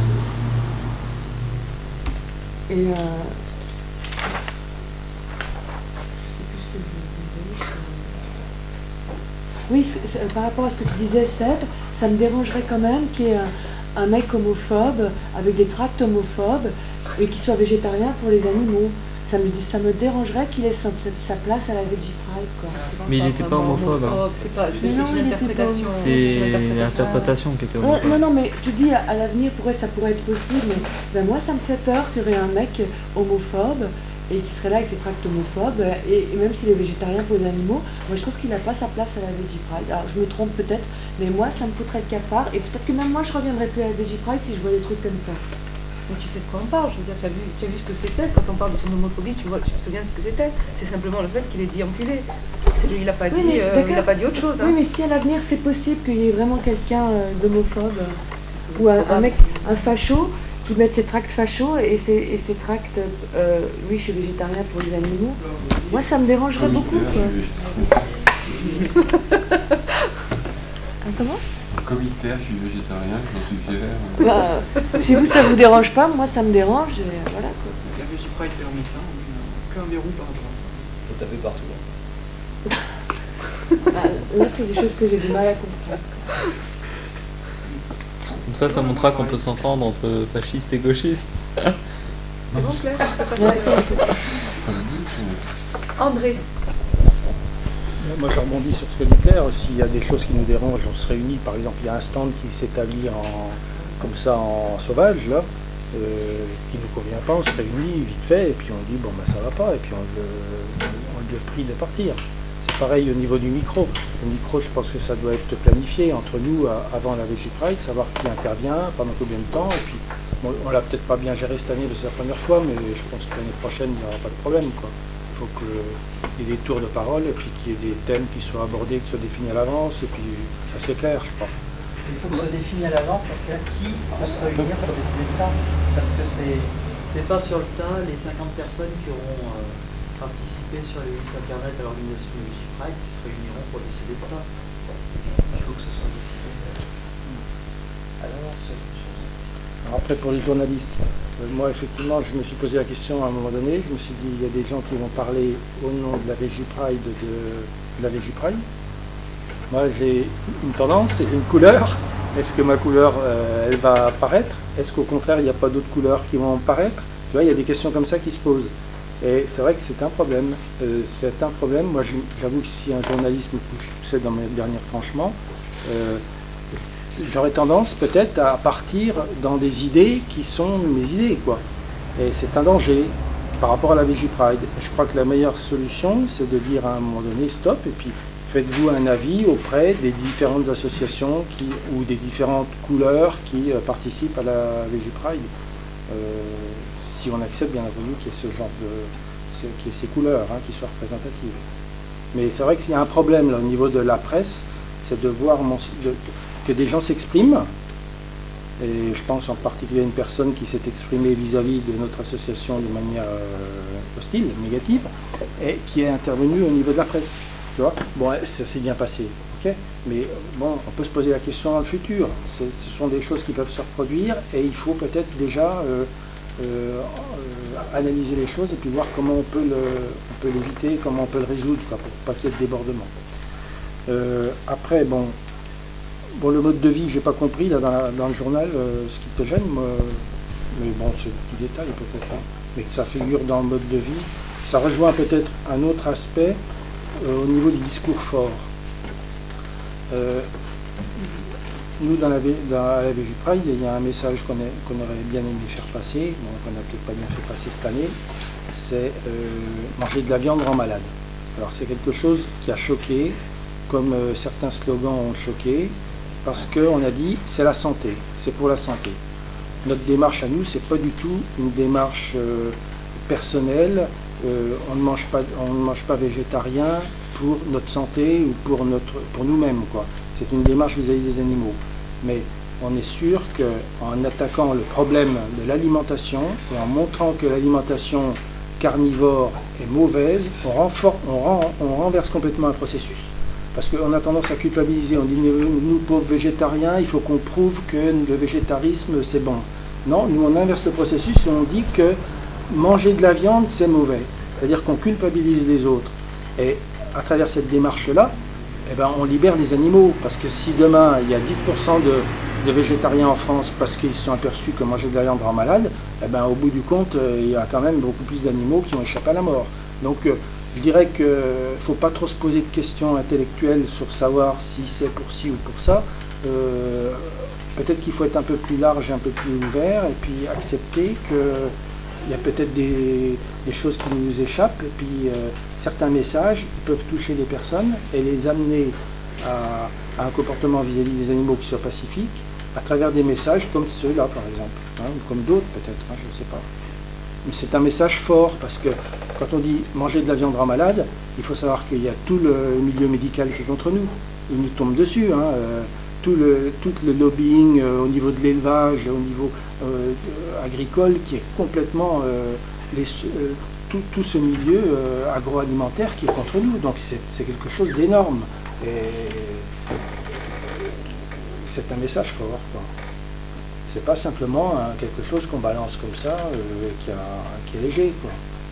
Et oui, par rapport à ce que tu disais, Seth, ça me dérangerait quand même qu'il y ait un mec homophobe avec des tracts homophobes et qui soit végétarien pour les animaux. Ça me dérangerait qu'il ait sa place à la Veggie Pride, quoi. Mais il n'était pas homophobe. Hein. C'est une interprétation. C'est l'interprétation qui était homophobe. Non, mais tu dis à l'avenir ça pourrait être possible, mais ben moi ça me fait peur qu'il y aurait un mec homophobe et qui serait là avec ses tracts homophobes, et même s'il est végétarien pour les animaux, moi je trouve qu'il n'a pas sa place à la Veggie Pride. Alors je me trompe peut-être, mais moi ça me foutrait le cafard, et peut-être que même moi je reviendrai plus à la Veggie Pride si je vois des trucs comme ça. Mais tu sais de quoi on parle, je veux dire, tu as vu ce que c'était, quand on parle de son homophobie, tu te souviens de ce que c'était. C'est simplement le fait qu'il ait dit enculé. Il n'a pas, pas dit autre chose. Hein. Oui, mais si à l'avenir c'est possible qu'il y ait vraiment quelqu'un d'homophobe, ou un mec, un facho, qui mette ses tracts fachos et ses tracts oui, je suis végétarien pour les animaux, moi ça me dérangerait beaucoup. Comment? Comme Hitler, je suis végétarien, j'en suis fier. Si vous ça vous dérange pas, moi ça me dérange, et voilà quoi. La Veggie Pride permet ça, aucun verrou par rapport à ça. Faut taper partout. Là c'est des choses que j'ai du mal à comprendre. Comme ça montrera qu'on peut s'entendre entre fascistes et gauchistes. C'est bon, Claire, je peux passer. André. Moi, je rebondis sur ce que dit Claire. S'il y a des choses qui nous dérangent, on se réunit. Par exemple, il y a un stand qui s'établit comme ça en sauvage, là, qui ne nous convient pas. On se réunit vite fait, et puis on dit, bon, ben ça va pas, et puis on le prie de partir. C'est pareil au niveau du micro. Le micro, je pense que ça doit être planifié entre nous avant la Veggie Pride, savoir qui intervient, pendant combien de temps, et puis bon, on l'a peut-être pas bien géré cette année, c'est la première fois, mais je pense que l'année prochaine, il n'y aura pas de problème, quoi. Il faut qu'il y ait des tours de parole, et puis qu'il y ait des thèmes qui soient abordés, qui soient définis à l'avance, et puis ça c'est clair, je crois. Il faut que ce soit défini à l'avance, parce que qui peut se réunir pour décider de ça? Parce que c'est pas sur le tas les 50 personnes qui auront participer sur les listes internet à l'organisation de Vigipride qui se réuniront pour décider de ça. Il faut que ce soit décidé. Alors, c'est autre chose. Alors après, pour les journalistes, moi, effectivement, je me suis posé la question à un moment donné. Je me suis dit, il y a des gens qui vont parler au nom de la Vigipride de la Vigipride. Moi, j'ai une tendance et j'ai une couleur. Est-ce que ma couleur, elle va apparaître? Est-ce qu'au contraire, il n'y a pas d'autres couleurs qui vont apparaître? Tu vois, il y a des questions comme ça qui se posent. Et c'est vrai que c'est un problème. C'est un problème. Moi, j'avoue que si un journaliste me poussait dans mes derniers retranchements, j'aurais tendance peut-être à partir dans des idées qui sont mes idées, quoi. Et c'est un danger par rapport à la Vigipride. Je crois que la meilleure solution, c'est de dire à un moment donné stop, et puis faites-vous un avis auprès des différentes associations ou des différentes couleurs qui participent à la Vigipride. Si on accepte bien entendu qu'il y ait ce genre qu'il y ait ces couleurs, qui soient représentatives. Mais c'est vrai qu'il y a un problème là, au niveau de la presse, c'est de voir que des gens s'expriment, et je pense en particulier à une personne qui s'est exprimée vis-à-vis de notre association de manière hostile, négative, et qui est intervenue au niveau de la presse. Tu vois, bon, ça s'est bien passé, ok, mais bon, on peut se poser la question dans le futur. Ce sont des choses qui peuvent se reproduire, et il faut peut-être déjà analyser les choses et puis voir comment on peut l'éviter, comment on peut le résoudre, quoi, pour pas qu'il y ait de débordement. Après, bon, le mode de vie, j'ai pas compris là dans le journal, ce qui te gêne, mais bon, c'est du détail peut-être, mais que ça figure dans le mode de vie. Ça rejoint peut-être un autre aspect au niveau du discours fort. Nous, à la Vigipride, il y a un message qu'on aurait bien aimé faire passer, bon, qu'on n'a peut-être pas bien fait passer cette année, c'est manger de la viande rend malade. Alors c'est quelque chose qui a choqué, comme certains slogans ont choqué, parce qu'on a dit c'est la santé, c'est pour la santé. Notre démarche à nous, c'est pas du tout une démarche personnelle. On ne mange pas végétarien pour notre santé ou pour nous-mêmes, quoi. C'est une démarche vis-à-vis des animaux. Mais on est sûr qu'en attaquant le problème de l'alimentation et en montrant que l'alimentation carnivore est mauvaise, on renverse complètement un processus. Parce qu'on a tendance à culpabiliser, on dit nous pauvres végétariens, il faut qu'on prouve que le végétarisme c'est bon. Non, nous on inverse le processus et on dit que manger de la viande c'est mauvais. C'est-à-dire qu'on culpabilise les autres. Et à travers cette démarche-là, eh ben, on libère les animaux. Parce que si demain il y a 10% de végétariens en France parce qu'ils se sont aperçus que manger de la viande rend malade, eh ben, au bout du compte, il y a quand même beaucoup plus d'animaux qui ont échappé à la mort. Donc je dirais qu'il ne faut pas trop se poser de questions intellectuelles sur savoir si c'est pour ci ou pour ça. Peut-être qu'il faut être un peu plus large, un peu plus ouvert, et puis accepter qu'il y a peut-être des choses qui nous échappent, et puis certains messages peuvent toucher les personnes et les amener à un comportement vis-à-vis des animaux qui soit pacifique, à travers des messages comme ceux-là par exemple, ou comme d'autres peut-être, je ne sais pas. Mais c'est un message fort, parce que quand on dit manger de la viande rend malade, il faut savoir qu'il y a tout le milieu médical qui est contre nous. Il nous tombe dessus, tout le lobbying au niveau de l'élevage, au niveau agricole, qui est complètement tout ce milieu agroalimentaire qui est contre nous. Donc c'est quelque chose d'énorme. Et c'est un message fort, quoi. C'est pas simplement quelque chose qu'on balance comme ça, qui est léger, quoi.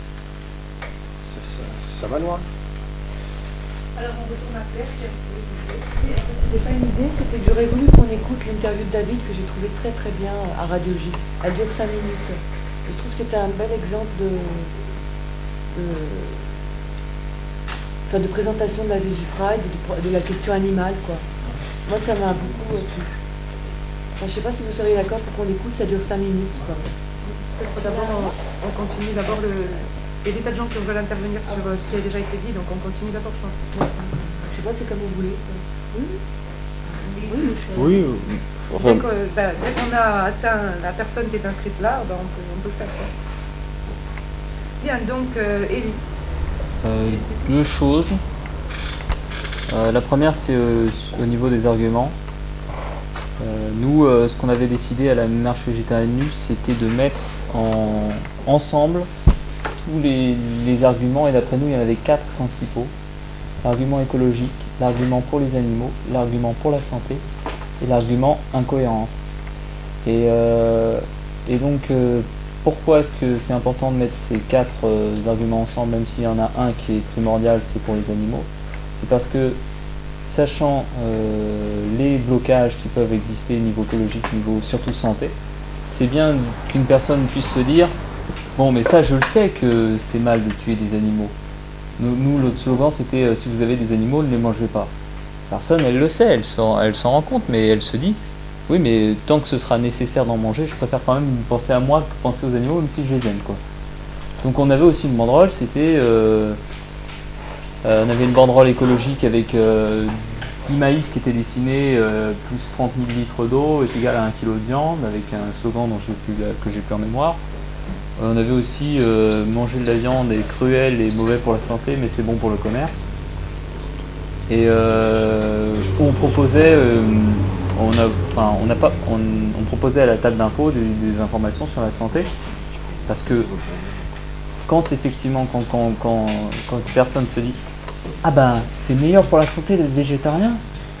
Ça va loin. Alors on retourne à Claire qui a décidé. Oui, en fait, c'était pas une idée, c'était que j'aurais voulu qu'on écoute l'interview de David que j'ai trouvé très très bien à Radio J. Elle dure 5 minutes. Et je trouve que c'était un bel exemple de présentation de la Vigipride, de la question animale, quoi. Moi, ça m'a beaucoup plu. Enfin, je sais pas si vous seriez d'accord pour qu'on l'écoute, ça dure 5 minutes, quoi. Peut-être d'abord, on continue d'abord il y a des tas de gens qui veulent intervenir sur ce qui a déjà été dit, donc on continue d'abord, je pense. Je sais pas, c'est comme vous voulez, quoi. Oui, enfin, Dès qu'on a atteint la personne qui est inscrite là, on peut le faire, quoi. Bien, donc, Élie. Deux choses. La première, c'est au niveau des arguments. Nous, ce qu'on avait décidé à la marche végétarienne, c'était de mettre ensemble tous les arguments, et d'après nous, il y en avait 4 principaux. L'argument écologique, l'argument pour les animaux, l'argument pour la santé et l'argument incohérence. Et donc, pourquoi est-ce que c'est important de mettre ces 4 arguments ensemble, même s'il y en a un qui est primordial, c'est pour les animaux? C'est parce que, sachant les blocages qui peuvent exister niveau écologique, niveau surtout santé, c'est bien qu'une personne puisse se dire « Bon, mais ça, je le sais que c'est mal de tuer des animaux. » Nous, notre slogan, c'était « Si vous avez des animaux, ne les mangez pas. » Personne, elle le sait, elle s'en rend compte, mais elle se dit « Oui, mais tant que ce sera nécessaire d'en manger, je préfère quand même penser à moi que penser aux animaux, même si je les aime. » quoi. Donc on avait aussi une banderole, c'était... on avait une banderole écologique avec 10 maïs qui étaient dessinés, plus 30 000 litres d'eau est égal à 1 kg de viande, avec un slogan que j'ai plus en mémoire. On avait aussi manger de la viande est cruel et mauvais pour la santé, mais c'est bon pour le commerce. Et on proposait, on proposait à la table d'info des informations sur la santé, parce que quand effectivement, quand une personne se dit « Ah ben, c'est meilleur pour la santé d'être végétarien »,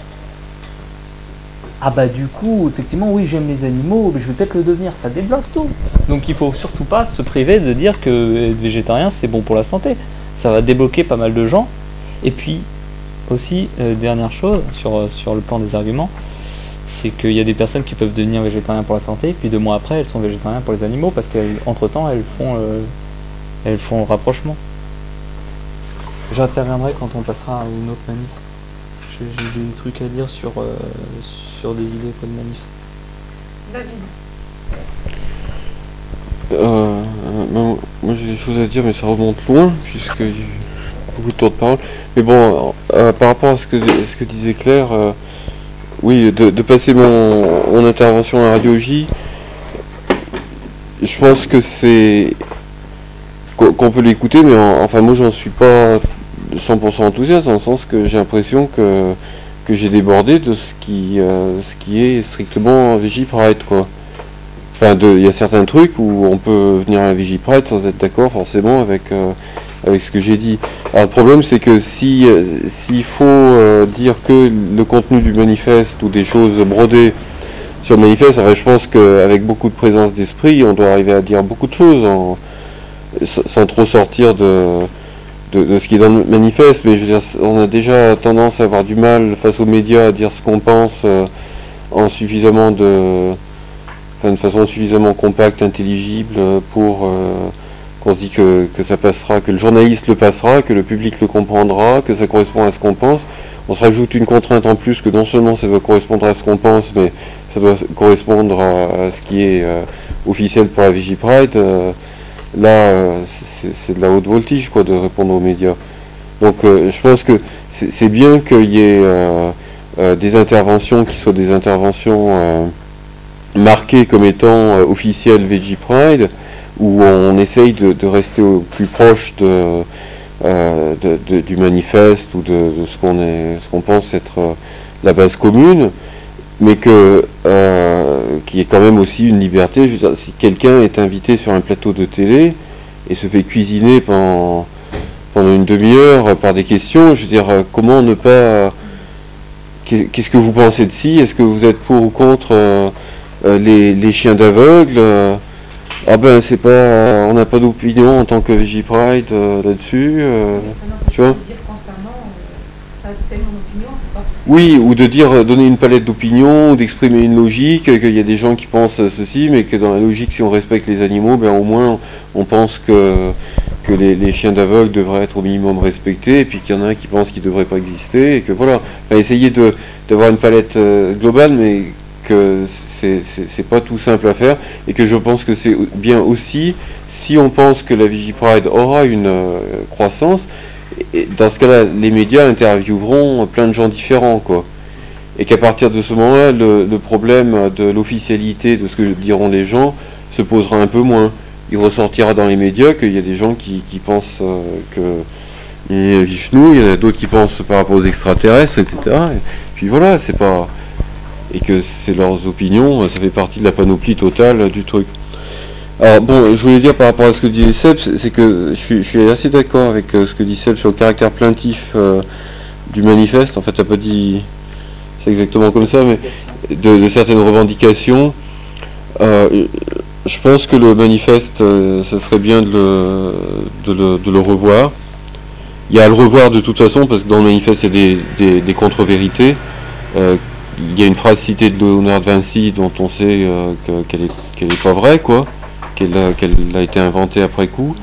ah bah du coup, effectivement, oui, j'aime les animaux, mais je vais peut-être le devenir, ça débloque tout. Donc il faut surtout pas se priver de dire que être végétarien, c'est bon pour la santé. Ça va débloquer pas mal de gens. Et puis, aussi, dernière chose, sur le plan des arguments, c'est qu'il y a des personnes qui peuvent devenir végétariens pour la santé, puis 2 mois après, elles sont végétariens pour les animaux, parce qu'entre-temps, elles font le rapprochement. J'interviendrai quand on passera à une autre manif. J'ai des trucs à dire sur des idées pour de manif. David. Moi j'ai des choses à dire, mais ça remonte loin, puisqu'il y a eu beaucoup de temps de parole. Mais bon, par rapport à ce que disait Claire, oui, de passer mon intervention à Radio J, je pense que c'est qu'on peut l'écouter, mais enfin moi j'en suis pas 100% enthousiaste, dans le sens que j'ai l'impression que j'ai débordé de ce qui est strictement Vigipride, quoi. Enfin, il y a certains trucs où on peut venir à la Vigipride sans être d'accord forcément avec ce que j'ai dit. Alors le problème, c'est que s'il faut dire que le contenu du manifeste ou des choses brodées sur le manifeste, enfin, je pense qu'avec beaucoup de présence d'esprit, on doit arriver à dire beaucoup de choses sans trop sortir de ce qui est dans le manifeste. Mais je veux dire, on a déjà tendance à avoir du mal face aux médias à dire ce qu'on pense en suffisamment de façon suffisamment compacte, intelligible pour qu'on se dit que ça passera, que le journaliste le passera, que le public le comprendra, que ça correspond à ce qu'on pense. On se rajoute une contrainte en plus que non seulement ça doit correspondre à ce qu'on pense, mais ça doit correspondre à ce qui est officiel pour la Vigipride. Là, c'est de la haute voltige, quoi, de répondre aux médias. Donc je pense que c'est bien qu'il y ait des interventions qui soient des interventions marquées comme étant officielles Vigipride, où on essaye de rester au plus proche du manifeste ou de ce qu'on pense être la base commune, mais qu'il y ait quand même aussi une liberté. Je veux dire, si quelqu'un est invité sur un plateau de télé et se fait cuisiner pendant une demi-heure par des questions, je veux dire, comment ne pas... Qu'est-ce que vous pensez de ci? Est-ce que vous êtes pour ou contre les chiens d'aveugle? Ah ben c'est pas, on n'a pas d'opinion en tant que Vigipride là-dessus. Tu vois? Dire constamment, ça c'est mon opinion, c'est pas forcément. Oui, ou de dire, donner une palette d'opinions, ou d'exprimer une logique, qu'il y a des gens qui pensent ceci, mais que dans la logique, si on respecte les animaux, ben au moins on pense que les chiens d'aveugle devraient être au minimum respectés, et puis qu'il y en a un qui pense qu'ils ne devraient pas exister, et que voilà. Enfin, essayer d'avoir une palette globale, mais que c'est pas tout simple à faire, et que je pense que c'est bien aussi, si on pense que la Vigipride aura une croissance, et dans ce cas-là, les médias intervieweront plein de gens différents, quoi. Et qu'à partir de ce moment-là, le problème de l'officialité de ce que diront les gens se posera un peu moins. Il ressortira dans les médias qu'il y a des gens qui pensent que il y a Vishnu, il y en a d'autres qui pensent par rapport aux extraterrestres, etc. Et puis voilà, c'est pas... Et que c'est leurs opinions, ça fait partie de la panoplie totale du truc. Alors bon, je voulais dire par rapport à ce que disait Seb, c'est que je suis assez d'accord avec ce que dit Seb sur le caractère plaintif du manifeste. En fait, t'as pas dit c'est exactement comme ça, mais de certaines revendications. Je pense que le manifeste, ce serait bien de le revoir. Il y a à le revoir de toute façon, parce que dans le manifeste, il y a des contre-vérités. Il y a une phrase citée de Léonard de Vinci dont on sait qu'elle est pas vraie, quoi, qu'elle a été inventée après coup.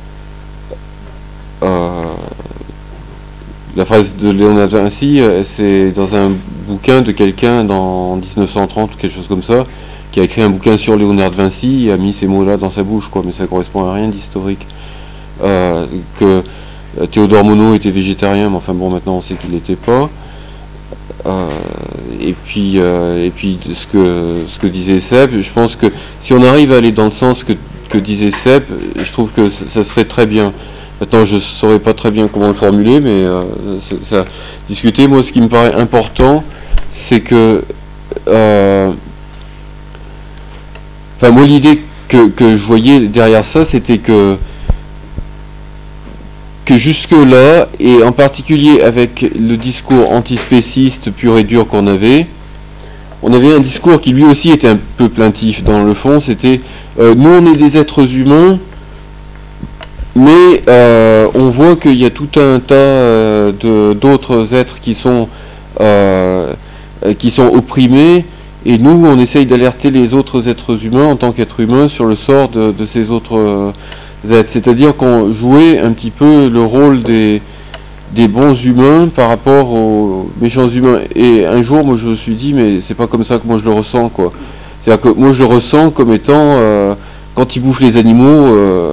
La phrase de Léonard de Vinci, c'est dans un bouquin de quelqu'un en 1930 ou quelque chose comme ça, qui a écrit un bouquin sur Léonard de Vinci et a mis ces mots-là dans sa bouche, quoi, mais ça correspond à rien d'historique. Que Théodore Monod était végétarien, mais enfin bon, maintenant on sait qu'il l'était pas. Et puis ce que disait Seb, je pense que si on arrive à aller dans le sens que disait Seb, je trouve que ça serait très bien. Maintenant, je ne saurais pas très bien comment le formuler, mais ça discuter. Moi, ce qui me paraît important, c'est que, enfin, moi, l'idée que je voyais derrière ça, c'était que jusque-là, et en particulier avec le discours antispéciste pur et dur qu'on avait, on avait un discours qui lui aussi était un peu plaintif dans le fond. C'était nous on est des êtres humains, mais on voit qu'il y a tout un tas d'autres êtres qui sont opprimés, et nous on essaye d'alerter les autres êtres humains en tant qu'êtres humains sur le sort de ces autres êtres. C'est-à-dire qu'on jouait un petit peu le rôle des bons humains par rapport aux méchants humains. Et un jour, moi, je me suis dit, mais c'est pas comme ça que moi je le ressens, quoi. C'est-à-dire que moi, je le ressens comme étant, quand ils bouffent les animaux,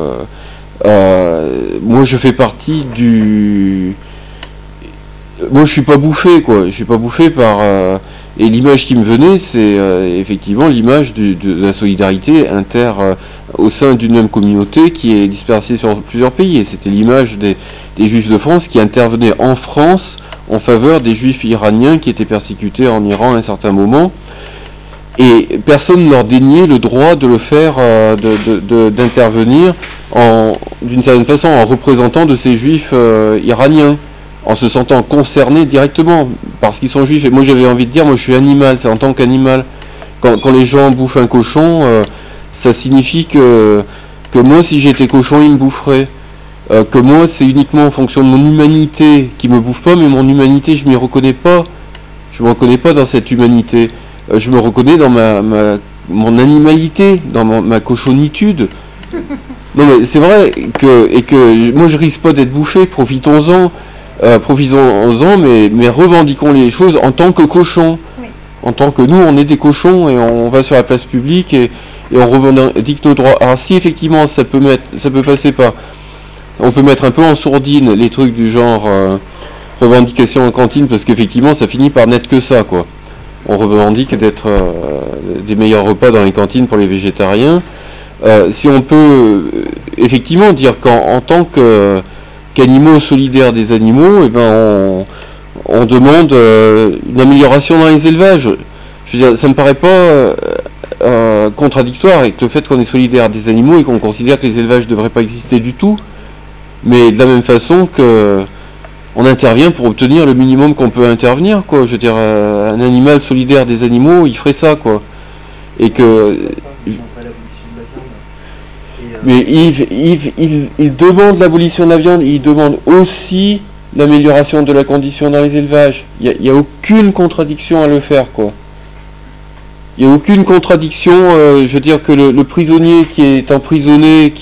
moi, je fais partie du... Moi, je suis pas bouffé, quoi. Je suis pas bouffé par... Et l'image qui me venait, c'est effectivement l'image de la solidarité au sein d'une même communauté qui est dispersée sur plusieurs pays. Et c'était l'image des Juifs de France qui intervenaient en France en faveur des Juifs iraniens qui étaient persécutés en Iran à un certain moment. Et personne ne leur déniait le droit de le faire, d'intervenir d'une certaine façon en représentant de ces Juifs iraniens, en se sentant concernés directement parce qu'ils sont juifs. Et moi j'avais envie de dire, moi je suis animal, c'est en tant qu'animal. Quand les gens bouffent un cochon, ça signifie que moi si j'étais cochon, ils me boufferaient. Que moi c'est uniquement en fonction de mon humanité qui me bouffe pas, mais mon humanité je m'y reconnais pas. Je me reconnais pas dans cette humanité. Je me reconnais dans mon animalité, dans ma cochonitude. Non mais c'est vrai que moi je risque pas d'être bouffé, profitons-en, mais revendiquons les choses en tant que cochons. Oui. En tant que nous on est des cochons et on va sur la place publique et on revendique nos droits. Alors si effectivement ça peut passer par... On peut mettre un peu en sourdine les trucs du genre revendication en cantine parce qu'effectivement ça finit par n'être que ça, quoi. On revendique d'être des meilleurs repas dans les cantines pour les végétariens. Si on peut effectivement dire qu'en tant qu'animaux solidaires des animaux, eh ben on demande une amélioration dans les élevages. Je veux dire, ça me paraît pas contradictoire avec le fait qu'on est solidaire des animaux et qu'on considère que les élevages ne devraient pas exister du tout. Mais de la même façon que on intervient pour obtenir le minimum qu'on peut intervenir, quoi. Je veux dire, un animal solidaire des animaux, il ferait ça, quoi. Et que... Mais Yves, il demande l'abolition de la viande, il demande aussi l'amélioration de la condition dans les élevages. Il n'y a aucune contradiction à le faire, quoi. Il n'y a aucune contradiction, je veux dire que le prisonnier qui est emprisonné,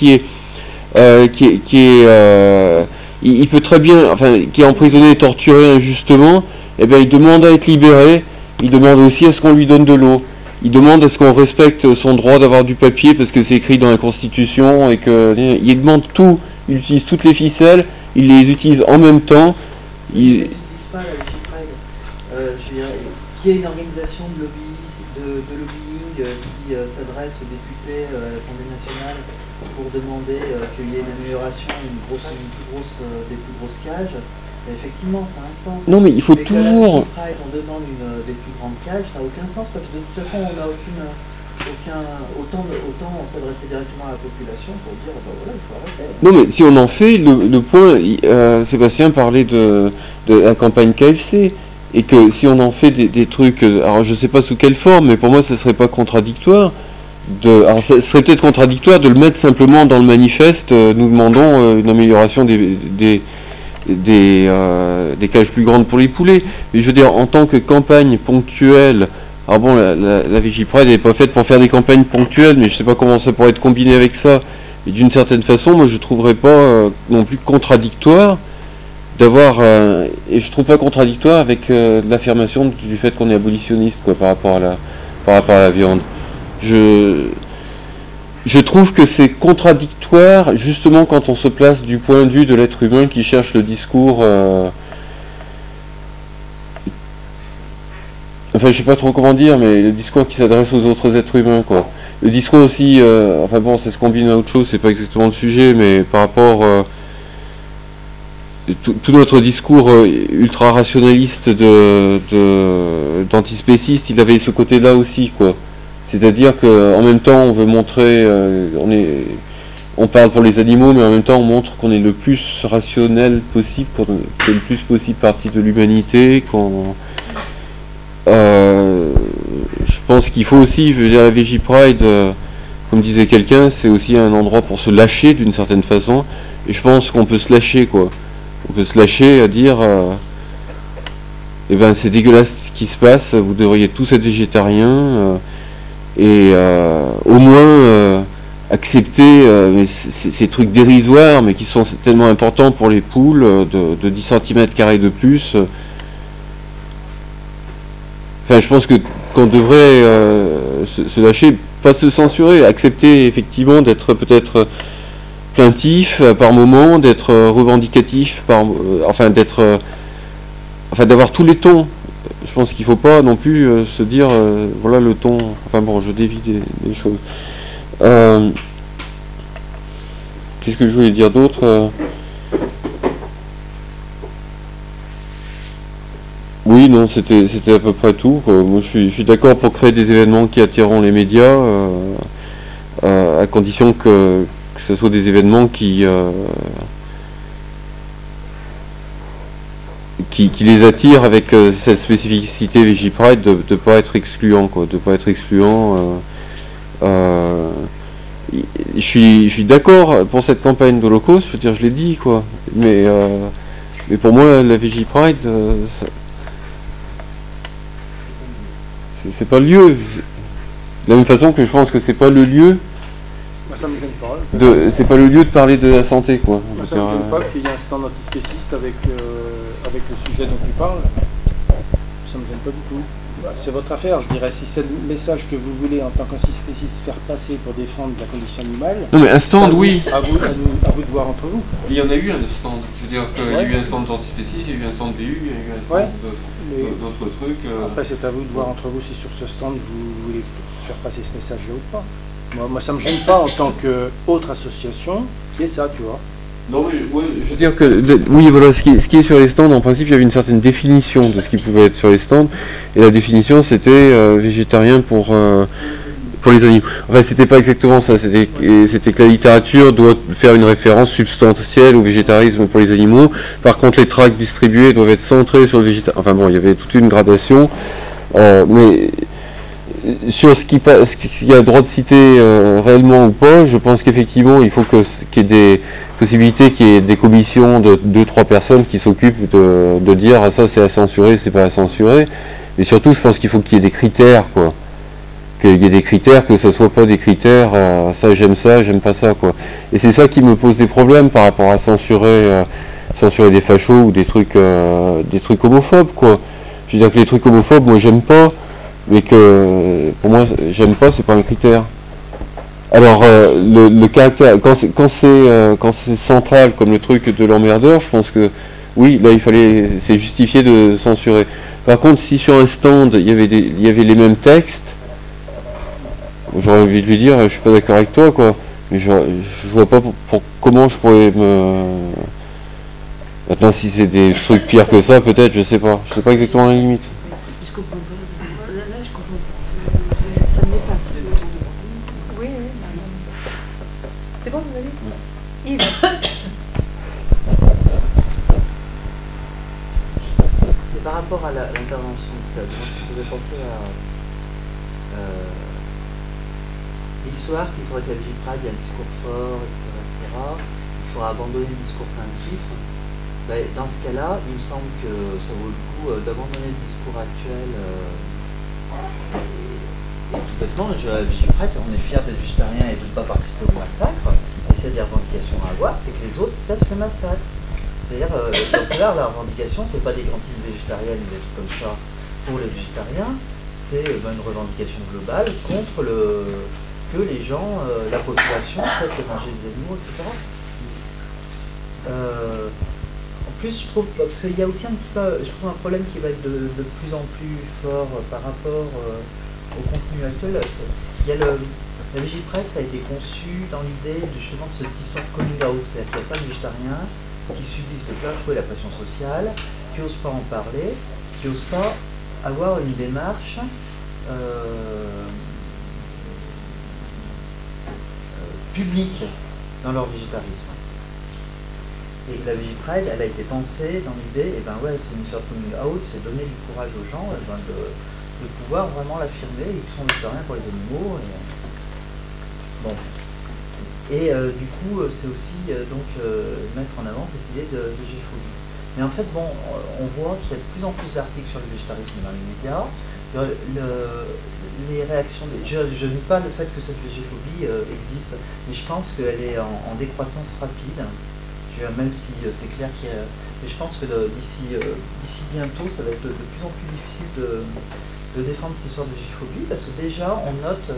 il peut très bien, enfin, qui est emprisonné et torturé injustement, eh bien, il demande à être libéré, il demande aussi à ce qu'on lui donne de l'eau. Il demande à ce qu'on respecte son droit d'avoir du papier parce que c'est écrit dans la Constitution et il demande tout, il utilise toutes les ficelles, il les utilise en même temps. Ils n'utilisent pas la Vigipred. Qui est une organisation de lobbying qui s'adresse aux députés à l'Assemblée nationale pour demander qu'il y ait une amélioration, des plus grosses cages. Et effectivement, ça a un sens. Non, mais il faut mais toujours... on demande des plus grandes cages, ça n'a aucun sens parce que de toute façon, on n'a aucune... autant s'adresser directement à la population pour dire, bah voilà, il faut arrêter. Non, mais si on en fait, le point, Sébastien parlait de la campagne KFC, et que si on en fait des trucs, alors je sais pas sous quelle forme, mais pour moi ça serait pas contradictoire. Alors ça serait peut-être contradictoire de le mettre simplement dans le manifeste, nous demandons une amélioration des cages plus grandes pour les poulets. Mais je veux dire, en tant que campagne ponctuelle, alors bon, la Vigipride n'est pas faite pour faire des campagnes ponctuelles, mais je sais pas comment ça pourrait être combiné avec ça. Et d'une certaine façon, moi je trouverais pas non plus contradictoire d'avoir, et je trouve pas contradictoire avec l'affirmation du fait qu'on est abolitionniste, quoi, par rapport à la viande. Je trouve que c'est contradictoire justement quand on se place du point de vue de l'être humain qui cherche le discours. Enfin, je sais pas trop comment dire, mais le discours qui s'adresse aux autres êtres humains, quoi. Le discours aussi, enfin bon, ça se combine à autre chose, c'est pas exactement le sujet, mais par rapport tout notre discours ultra rationaliste d'antispéciste, il avait ce côté-là aussi, quoi. C'est-à-dire qu'en même temps, on veut montrer, on parle pour les animaux, mais en même temps, on montre qu'on est le plus rationnel possible, qu'on fait le plus possible partie de l'humanité, je pense qu'il faut aussi, je veux dire, la Vigipride, comme disait quelqu'un, c'est aussi un endroit pour se lâcher d'une certaine façon, et je pense qu'on peut se lâcher, quoi. On peut se lâcher à dire, eh ben c'est dégueulasse ce qui se passe, vous devriez tous être végétariens, et au moins accepter ces trucs dérisoires, mais qui sont tellement importants pour les poules, de 10 cm² de plus. Enfin, je pense qu'on devrait se lâcher, pas se censurer, accepter effectivement d'être peut-être plaintif par moment, d'être revendicatif, enfin d'avoir tous les tons. Je pense qu'il ne faut pas non plus se dire voilà le ton. Enfin bon, je dévie des choses. Qu'est-ce que je voulais dire d'autre Oui, non, c'était à peu près tout, quoi. Moi, je suis d'accord pour créer des événements qui attireront les médias, à condition que ce soit des événements qui les attirent avec cette spécificité Vigipride de ne pas être excluant, quoi, de pas être excluant. Je suis d'accord pour cette campagne d'Holocauste, je veux dire, je l'ai dit, quoi. Mais pour moi, la Vigipride, c'est pas le lieu. De la même façon que je pense que c'est pas le lieu. Moi, ça me gêne pas. C'est pas le lieu de parler de la santé, quoi. Moi, ça me gêne pas qu'il y ait un stand antispéciste avec le sujet dont tu parles. Ça me gêne pas du tout. Bah, c'est votre affaire, je dirais. Si c'est le message que vous voulez en tant qu'antispéciste faire passer pour défendre la condition animale. Non, mais un stand, oui. À vous de voir entre vous. Il y en a eu un stand. Je veux dire qu'il y a eu un stand d'antispécistes, il y a eu un stand VU, il y a eu un stand d'autres trucs. Après, c'est à vous de voir entre vous si sur ce stand vous voulez faire passer ce message-là ou pas. Moi, ça me gêne pas en tant qu'autre association qui est ça, tu vois. Non, mais je veux dire que, oui, voilà, ce qui est sur les stands, en principe, il y avait une certaine définition de ce qui pouvait être sur les stands, et la définition, c'était végétarien pour les animaux. Enfin, c'était pas exactement ça, c'était que la littérature doit faire une référence substantielle au végétarisme pour les animaux. Par contre, les tracts distribués doivent être centrés sur le végétarisme. Enfin bon, il y avait toute une gradation, mais sur ce qu'il y a le droit de citer réellement ou pas, je pense qu'effectivement il faut qu'il y ait des possibilités, qu'il y ait des commissions de 2-3 personnes qui s'occupent de dire ah, ça c'est à censurer, c'est pas à censurer. Mais surtout je pense qu'il faut qu'il y ait des critères, quoi. Qu'il y ait des critères, que ce soit pas des critères ça j'aime pas ça, quoi. Et c'est ça qui me pose des problèmes par rapport à censurer des fachos ou des trucs homophobes, quoi. Je veux dire que les trucs homophobes, moi j'aime pas. Mais que pour moi j'aime pas, c'est pas un critère. Alors le caractère, quand c'est central comme le truc de l'emmerdeur, je pense que oui, là c'est justifié de censurer. Par contre, si sur un stand il y avait les mêmes textes, j'aurais envie de lui dire je suis pas d'accord avec toi, quoi. Mais je vois pas comment je pourrais me. Maintenant, si c'est des trucs pires que ça, peut-être, je sais pas exactement la limite. Je comprends pas. Là, je comprends pas. Ça me dépasse. par rapport à l'intervention de Seb, moi, ça me faisait penser à l'histoire qu'il faudrait que la Vigipride ait un discours fort, etc. Il faudra abandonner le discours plaintif. Ben, dans ce cas-là, il me semble que ça vaut le coup d'abandonner le discours actuel. Et tout bêtement, la Vigipride, on est fiers d'être végétarien et de ne pas participer au massacre. Et s'il y a des revendications à avoir, c'est que les autres cessent le massacre. C'est-à-dire, dans ce cas-là, la revendication, c'est pas des cantines végétariennes ou des trucs comme ça pour les végétariens, c'est une revendication globale contre que les gens, la population, cesse de manger des animaux, etc. En plus, je trouve, parce qu'il y a aussi un petit peu, je trouve un problème qui va être de plus en plus fort par rapport au contenu actuel. Il y a la Vigipride, ça a été conçu dans l'idée justement de cette histoire de coming out, c'est-à-dire qu'il y a plein de végétariens qui subissent de plein fouet la pression sociale, qui n'osent pas en parler, qui n'osent pas avoir une démarche publique dans leur végétarisme. Et la Vigipride, elle a été pensée dans l'idée, et ben ouais, c'est une sorte de coming out, c'est donner du courage aux gens de pouvoir vraiment l'affirmer, ils sont végétariens pour les animaux. Bon. Et du coup, c'est aussi mettre en avant cette idée de végéphobie. Mais en fait, bon, on voit qu'il y a de plus en plus d'articles sur le végétarisme dans les médias. Les réactions, je nie pas le fait que cette végéphobie existe, mais je pense qu'elle est en décroissance rapide. Même si c'est clair qu'il y a... Mais je pense que d'ici bientôt, ça va être de plus en plus difficile de défendre ces sortes de végéphobie, parce que déjà, on note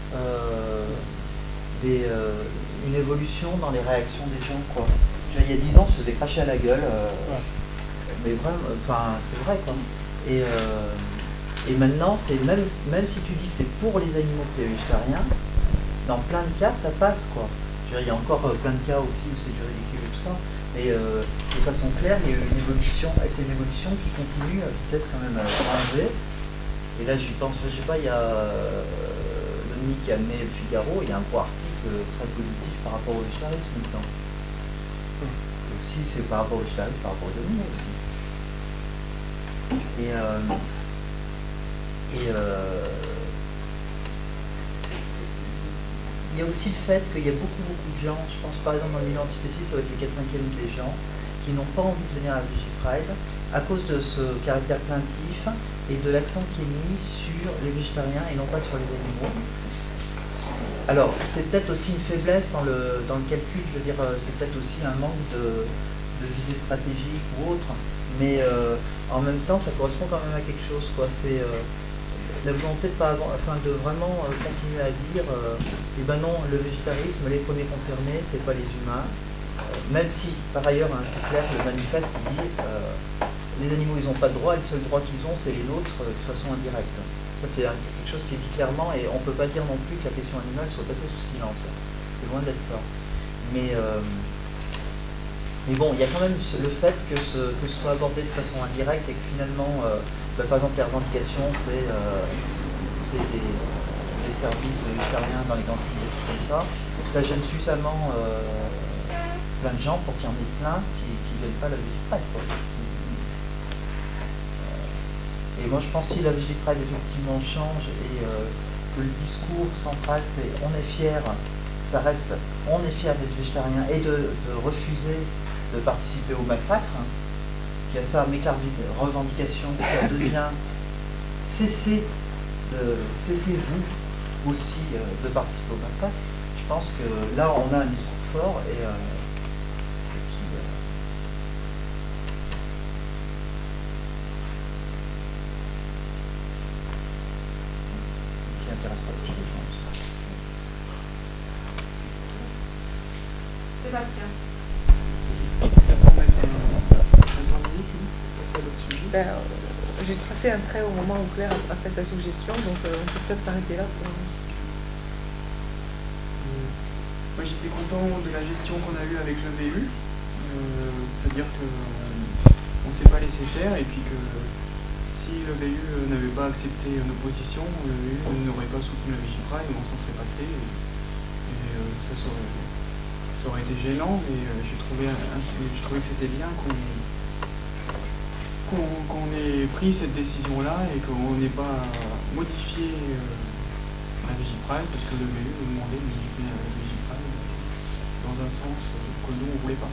une évolution dans les réactions des gens, quoi. Il y a 10 ans, on se faisait cracher à la gueule, mais vraiment, enfin, c'est vrai, quoi. Et maintenant, c'est même si tu dis que c'est pour les animaux que tu es végétarien, dans plein de cas, ça passe, quoi. Il y a encore plein de cas aussi où c'est du ridicule et tout ça, mais de façon claire, il y a eu une évolution, et c'est une évolution qui continue à vitesse quand même grand V. Et là, j'y pense, je sais pas, il y a le NI qui a amené le Figaro, il y a un gros article très positif par rapport au végétarisme maintenant. Et aussi, c'est par rapport au végétarisme, par rapport aux animaux aussi. Il y a aussi le fait qu'il y a beaucoup de gens, je pense par exemple dans le milieu antispéciste, ça va être les 4/5 des gens, qui n'ont pas envie de venir à la Vigipride à cause de ce caractère plaintif et de l'accent qui est mis sur les végétariens et non pas sur les animaux. Alors, c'est peut-être aussi une faiblesse dans le calcul, je veux dire, c'est peut-être aussi un manque de visée stratégique ou autre, mais en même temps, ça correspond quand même à quelque chose, quoi. C'est la volonté de vraiment continuer à dire, eh ben non, le végétarisme, les premiers concernés, c'est pas les humains, même si, par ailleurs, c'est clair, le manifeste dit les animaux, ils n'ont pas de droit, et le seul droit qu'ils ont, c'est les nôtres, de façon indirecte. Ça, c'est quelque chose qui est dit clairement, et on ne peut pas dire non plus que la question animale soit passée sous silence. C'est loin d'être ça. Mais bon, il y a quand même le fait que ce soit abordé de façon indirecte, et que finalement, par exemple, les revendications, c'est des services végétariens dans les cantines, des trucs comme ça. Ça gêne suffisamment plein de gens pour qu'il y en ait plein qui ne viennent pas à la Vigipride, quoi. Et moi je pense que si la Vigipride effectivement change et que le discours central c'est on est fier, ça reste on est fier d'être végétarien et de refuser de participer au massacre, hein, qu'il y a ça, mais que la revendication ça devient cessez-vous aussi de participer au massacre, je pense que là on a un discours fort et qui intéressera plus les gens aussi. Sébastien. J'ai tracé un trait au moment où Claire a fait sa suggestion, donc on peut peut-être s'arrêter là pour... Moi j'étais content de la gestion qu'on a eue avec le VU, c'est-à-dire qu'on ne s'est pas laissé faire et puis que si le VU n'avait pas accepté nos positions, le VU n'aurait pas soutenu la Vigipride et on s'en serait passé. Ça aurait été gênant, mais je trouvais que c'était bien qu'on ait pris cette décision-là et qu'on n'ait pas modifié la Vigipride, parce que le VU nous demandait de modifier la Vigipride dans un sens que nous on ne voulait pas.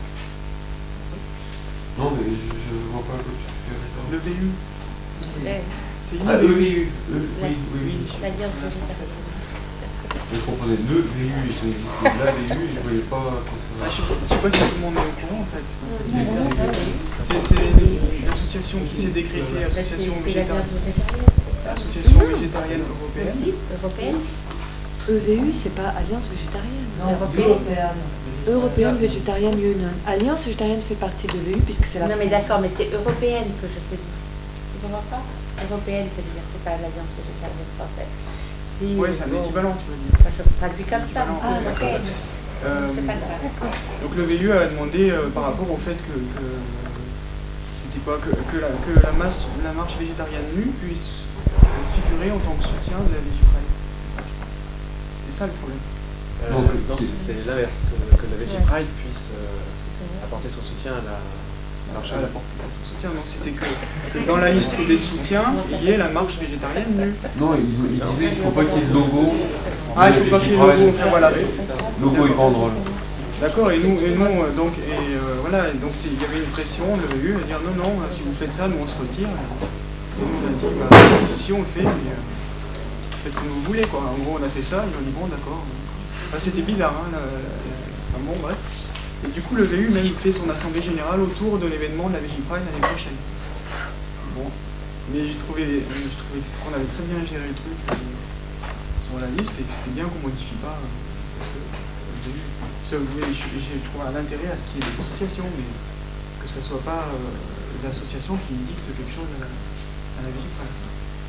Non, mais je vois pas quoi tu fais référence. Le VU. C'est Ah, EVU. Oui. L'Alliance végétarienne. Je comprenais le VU, ils ont dit c'était la VU, je voyais pas quoi ça va. Je sais pas si tout le monde est au courant en fait. C'est une association qui s'est décrétée association végétarienne européenne. Aussi, européenne. EVU, c'est pas Alliance végétarienne. Non, européenne. Européenne Vegetarian Union. Alliance végétarienne fait partie de l'EVU puisque c'est la. Non, mais d'accord, mais c'est européenne que je te dis. Tu comprends pas? Européenne, ça veut dire que c'est pas l'Alliance végétarienne française. Oui, c'est un équivalent, tu veux dire. Enfin, je traduis comme ça, mais c'est européenne. C'est pas grave. Donc le VU a demandé par rapport au fait que c'était pas que la marche végétarienne nue puisse figurer en tant que soutien de la Vigipride. C'est ça le problème. Non, c'est l'inverse, que la Vigipride puisse apporter son soutien à la marche. Soutien, non, c'était que dans la liste des soutiens, il y ait la marche végétarienne nue. Non, il disait qu'il ne faut pas qu'il y ait de logo. Ah, il ne faut pas qu'il y ait de logo, enfin voilà. Logo et banderole. D'accord, et nous donc, voilà, donc il y avait une pression, le VU, à dire non, si vous faites ça, nous on se retire. Et nous on a dit, si on le fait, mais faites comme vous voulez, quoi. En gros, on a fait ça, ils ont dit bon, d'accord. Enfin, c'était bizarre, hein, enfin, bon, bref. Et du coup, le VU même fait son assemblée générale autour de l'événement de la Vigipride l'année prochaine. Bon, mais j'ai trouvé qu'on avait très bien géré le truc sur la liste et que c'était bien qu'on modifie pas le VU. J'ai trouvé un intérêt à ce qu'il y ait des associations, mais que ce ne soit pas l'association qui dicte quelque chose à la Vigipride.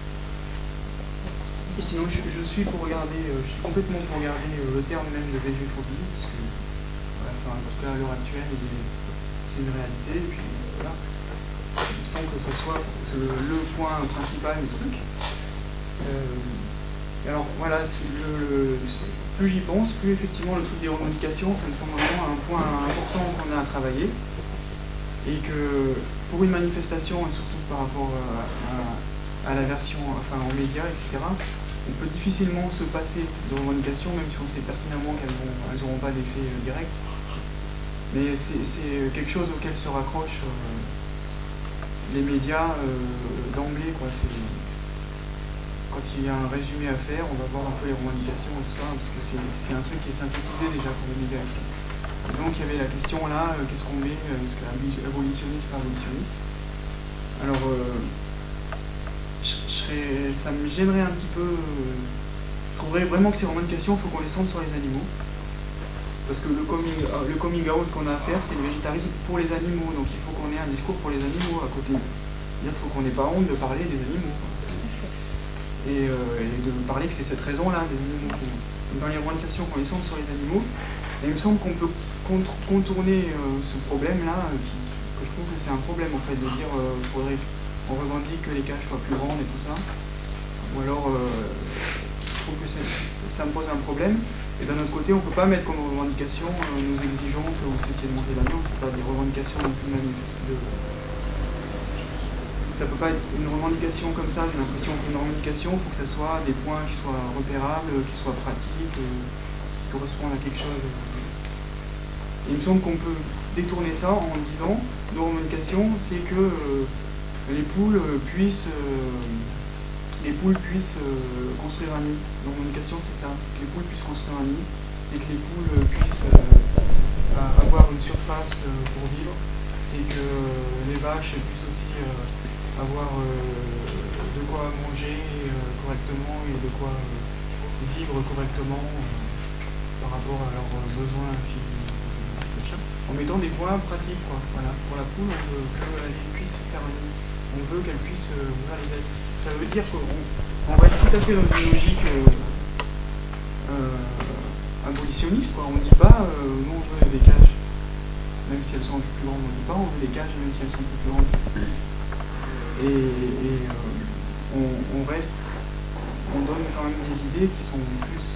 Et sinon, je suis complètement pour regarder le terme même de végéphobie, parce que, voilà, enfin, en tout cas à l'heure actuelle, c'est une réalité, et puis voilà. Il me semble que ce soit le point principal du truc. Alors voilà, plus j'y pense, plus effectivement le truc des revendications, ça me semble vraiment un point important qu'on a à travailler. Et que pour une manifestation, et surtout par rapport à la version, enfin aux médias, etc., on peut difficilement se passer de revendications, même si on sait pertinemment qu'elles n'auront pas d'effet direct. Mais c'est quelque chose auquel se raccrochent les médias d'emblée, quoi. Quand il y a un résumé à faire, on va voir un peu les revendications et tout ça, parce que c'est un truc qui est synthétisé déjà pour les médias. Et donc il y avait la question là, qu'est-ce qu'on met, est-ce que abolitionniste, pas abolitionniste? Alors, ça me gênerait un petit peu. Je trouverais vraiment que ces revendications, il faut qu'on les centre sur les animaux. Parce que le coming out qu'on a à faire, c'est le végétarisme pour les animaux. Donc il faut qu'on ait un discours pour les animaux à côté. Il faut qu'on n'ait pas honte de parler des animaux. Et de parler que c'est cette raison-là des animaux. Dans les revendications qu'on les centre sur les animaux, et il me semble qu'on peut contourner ce problème-là, que je trouve que c'est un problème en fait, de dire on revendique que les cages soient plus grandes et tout ça. Ou alors, je trouve que ça me pose un problème. Et d'un autre côté, on ne peut pas mettre comme revendication, nous exigeons que vous cessiez de manger de la viande. C'est pas des revendications non plus manifestes. Ça peut pas être une revendication comme ça. J'ai l'impression qu'une revendication, il faut que ça soit des points qui soient repérables, qui soient pratiques, qui correspondent à quelque chose. Il me semble qu'on peut détourner ça en disant, nos revendications, c'est que les poules puissent construire un nid. Nos revendications, c'est ça, c'est que les poules puissent construire un nid, c'est que les poules puissent avoir une surface pour vivre, c'est que les vaches puissent aussi avoir de quoi manger correctement et de quoi vivre correctement par rapport à leurs besoins en mettant des points pratiques, quoi. Voilà. Pour la poule, on veut qu'elle puisse faire un nid. On veut qu'elle puisse ouvrir les ailes. Ça veut dire qu'on va être tout à fait dans une logique abolitionniste, quoi. On ne dit pas nous on veut des cages, même si elles sont un peu plus grandes. On ne dit pas on veut des cages, même si elles sont un peu plus grandes. Et on reste, on donne quand même des idées qui sont plus...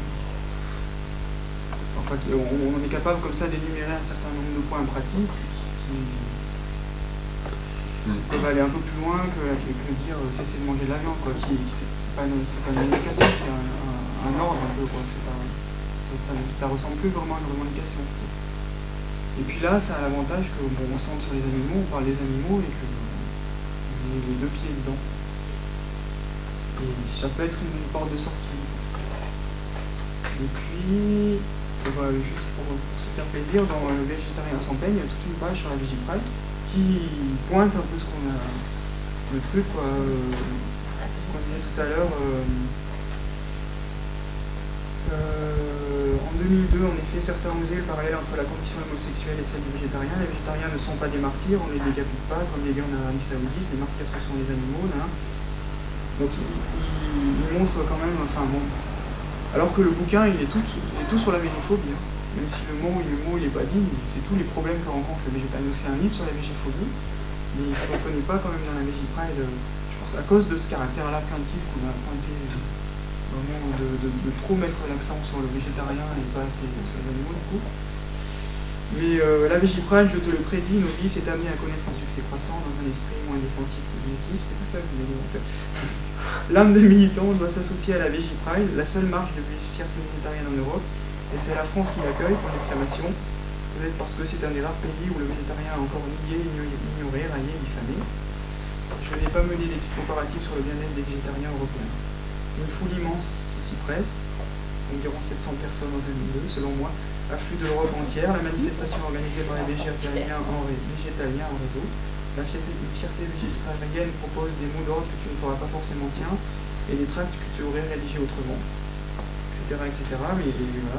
Enfin, on est capable comme ça d'énumérer un certain nombre de points pratiques Ils peuvent aller un peu plus loin que dire cesser de manger de la viande, quoi. C'est pas une revendication, c'est un ordre un peu, quoi. Ça ressemble plus vraiment à une revendication. Et puis là, ça a l'avantage que on centre sur les animaux, on parle des animaux et que on est les deux pieds dedans. Et ça peut être une porte de sortie. Et puis, juste pour se faire plaisir, dans le Végétarien sans peigne, il y a toute une page sur la Végipride qui pointe un peu ce qu'on a, le truc, quoi, qu'on disait tout à l'heure. En 2002, en effet, certains osaient le parallèle entre la condition homosexuelle et celle des végétariens. Les végétariens ne sont pas des martyrs, on ne les décapite pas, comme les gars en Arabie Saoudite, les martyrs ce sont les animaux. Là. Donc il montre quand même, enfin bon, alors que le bouquin il est tout sur la végophobie, hein. Même si le mot il est pas dit, c'est tous les problèmes que rencontre le végétarien. C'est un livre sur la végéphobie, mais il ne se reconnaît pas quand même dans la Végipride, je pense à cause de ce caractère-là plaintif qu'on a pointé, vraiment de trop mettre l'accent sur le végétarien et pas assez sur les animaux du coup. Mais la Végipride, je te le prédis, Novi s'est amené à connaître un succès croissant dans un esprit moins défensif que négatif, c'est pas ça que vous voulez dire en fait. L'âme des militants doit s'associer à la Végipride, la seule marche de fierté végétarienne en Europe, et c'est la France qui l'accueille pour l'exclamation, peut-être parce que c'est un des rares pays où le végétarien a encore nié, ignoré, raillé, diffamé. Je n'ai pas mené d'études comparatives sur le bien-être des végétariens européens. Une foule immense qui s'y presse, environ 700 personnes en 2002, selon moi, affluent de l'Europe entière. La manifestation organisée par les végétariens en réseau. La fierté végétarienne propose des mots d'ordre que tu ne feras pas forcément tien, et des tracts que tu aurais rédigés autrement, etc. Mais voilà.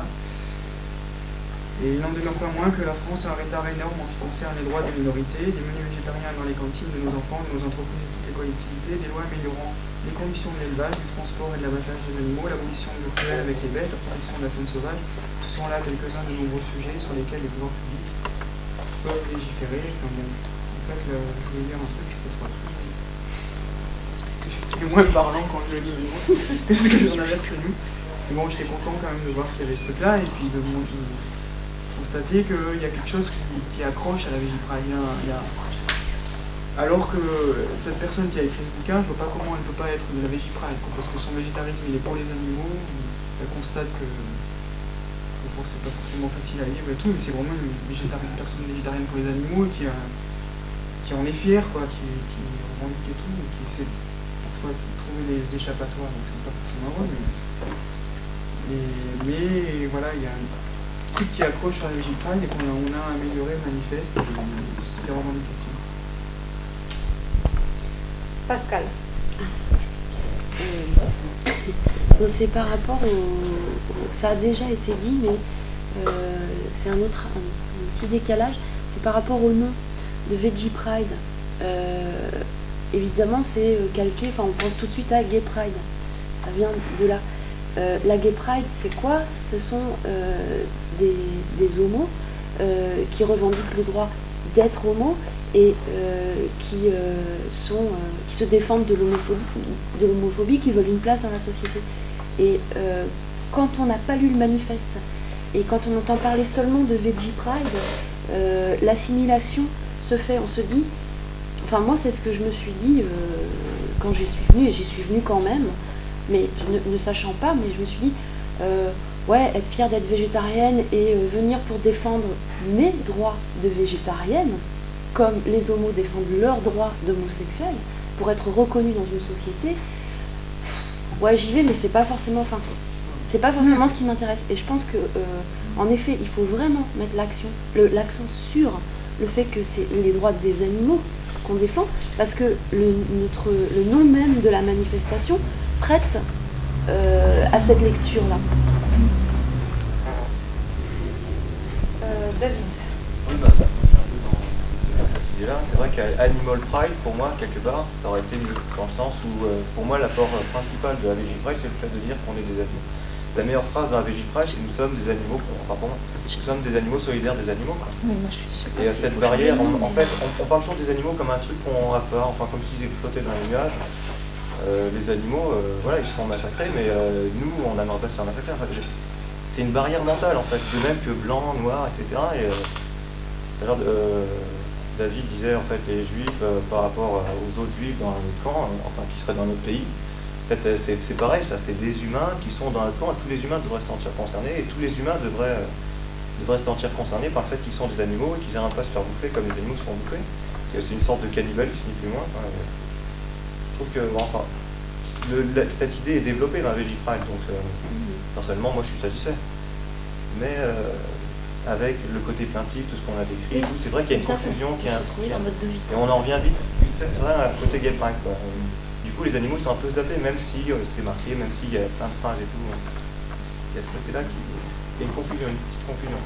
Et il n'en demeure pas moins que la France a un retard énorme en ce qui concerne les droits des minorités, des menus végétariens dans les cantines de nos enfants, de nos entreprises et de toutes les collectivités, des lois améliorant les conditions de l'élevage, du transport et de l'abattage des animaux, l'abolition du cruel avec les bêtes, la protection de la faune sauvage. Ce sont là quelques-uns de nombreux sujets sur lesquels les pouvoirs publics peuvent légiférer. Enfin bon, en fait, là, je voulais dire un truc, que ce soit plus... C'est moins parlant quand je le lis, parce que j'en avais retenu. Mais bon, j'étais content quand même de voir qu'il y avait ce truc-là, et puis de constater qu'il y a quelque chose qui accroche à la Végipride. Alors que cette personne qui a écrit ce bouquin, je vois pas comment elle ne peut pas être de la Végipride, parce que son végétarisme il est pour les animaux, elle constate que bon, c'est pas forcément facile à lire et tout, mais c'est vraiment une personne végétarienne pour les animaux qui en est fière, quoi, qui revendique et tout, et qui essaie parfois de trouver des échappatoires, donc c'est pas forcément heureux, mais voilà, il y a un truc qui accroche à la Végipride et qu'on a amélioré le manifeste et ses revendications. Pascal. C'est par rapport ça a déjà été dit, mais c'est un petit décalage. C'est par rapport au nom de Végipride. Évidemment, c'est calqué, on pense tout de suite à Gay Pride. Ça vient de là. La Gay Pride, c'est quoi? Ce sont des homos qui revendiquent le droit d'être homo et qui se défendent de l'homophobie, qui veulent une place dans la société. Et quand on n'a pas lu le manifeste et quand on entend parler seulement de Végipride, l'assimilation se fait, on se dit, enfin moi c'est ce que je me suis dit quand j'y suis venue, et j'y suis venue quand même, mais ne sachant pas, mais je me suis dit, ouais, être fière d'être végétarienne et venir pour défendre mes droits de végétarienne, comme les homos défendent leurs droits d'homosexuels, pour être reconnus dans une société, ouais, j'y vais, mais c'est pas forcément, c'est pas forcément ce qui m'intéresse. Et je pense que, en effet, il faut vraiment mettre l'accent sur le fait que c'est les droits des animaux qu'on défend, parce que le nom même de la manifestation prête à cette lecture-là. David. Oui, moi je suis un peu dans cette idée-là. C'est vrai qu'Animal Pride, pour moi, quelque part, ça aurait été mieux. Dans le sens où, pour moi, l'apport principal de la Végipride, c'est le fait de dire qu'on est des animaux. La meilleure phrase dans la Végipride, c'est nous sommes des animaux, nous sommes des animaux solidaires des animaux. Quoi. Oui, moi, je sais pas et à si cette barrière, en fait, on parle toujours des animaux comme un truc qu'on a peur, enfin comme s'ils flottaient dans les nuages. Les animaux, voilà, ils se font massacrer, mais nous, on n'aimerait pas se faire massacrer. En fait, c'est une barrière mentale, en fait, de même que blanc, noir, etc. Et, David disait en fait les juifs par rapport aux autres juifs dans un autre camp, enfin qui seraient dans notre pays. En fait, c'est pareil, ça, c'est des humains qui sont dans un camp et tous les humains devraient se sentir concernés et tous les humains devraient se sentir concernés par le fait qu'ils sont des animaux et qu'ils n'aiment pas se faire bouffer comme les animaux se font bouffer. C'est une sorte de cannibalisme, ni plus ni moins. Enfin, je trouve que, bon, enfin, cette idée est développée dans la Veggie Pride, donc personnellement, moi je suis satisfait. Mais avec le côté plaintif, tout ce qu'on a décrit, c'est vrai qu'il y a une confusion qui est et on en revient vite fait, c'est vrai, à côté Gay Pride, quoi. Du coup, les animaux sont un peu zappés, même si c'est marqué, même s'il y a plein de phrases et tout. Il y a ce côté-là qui il y a une confusion, une petite confusion.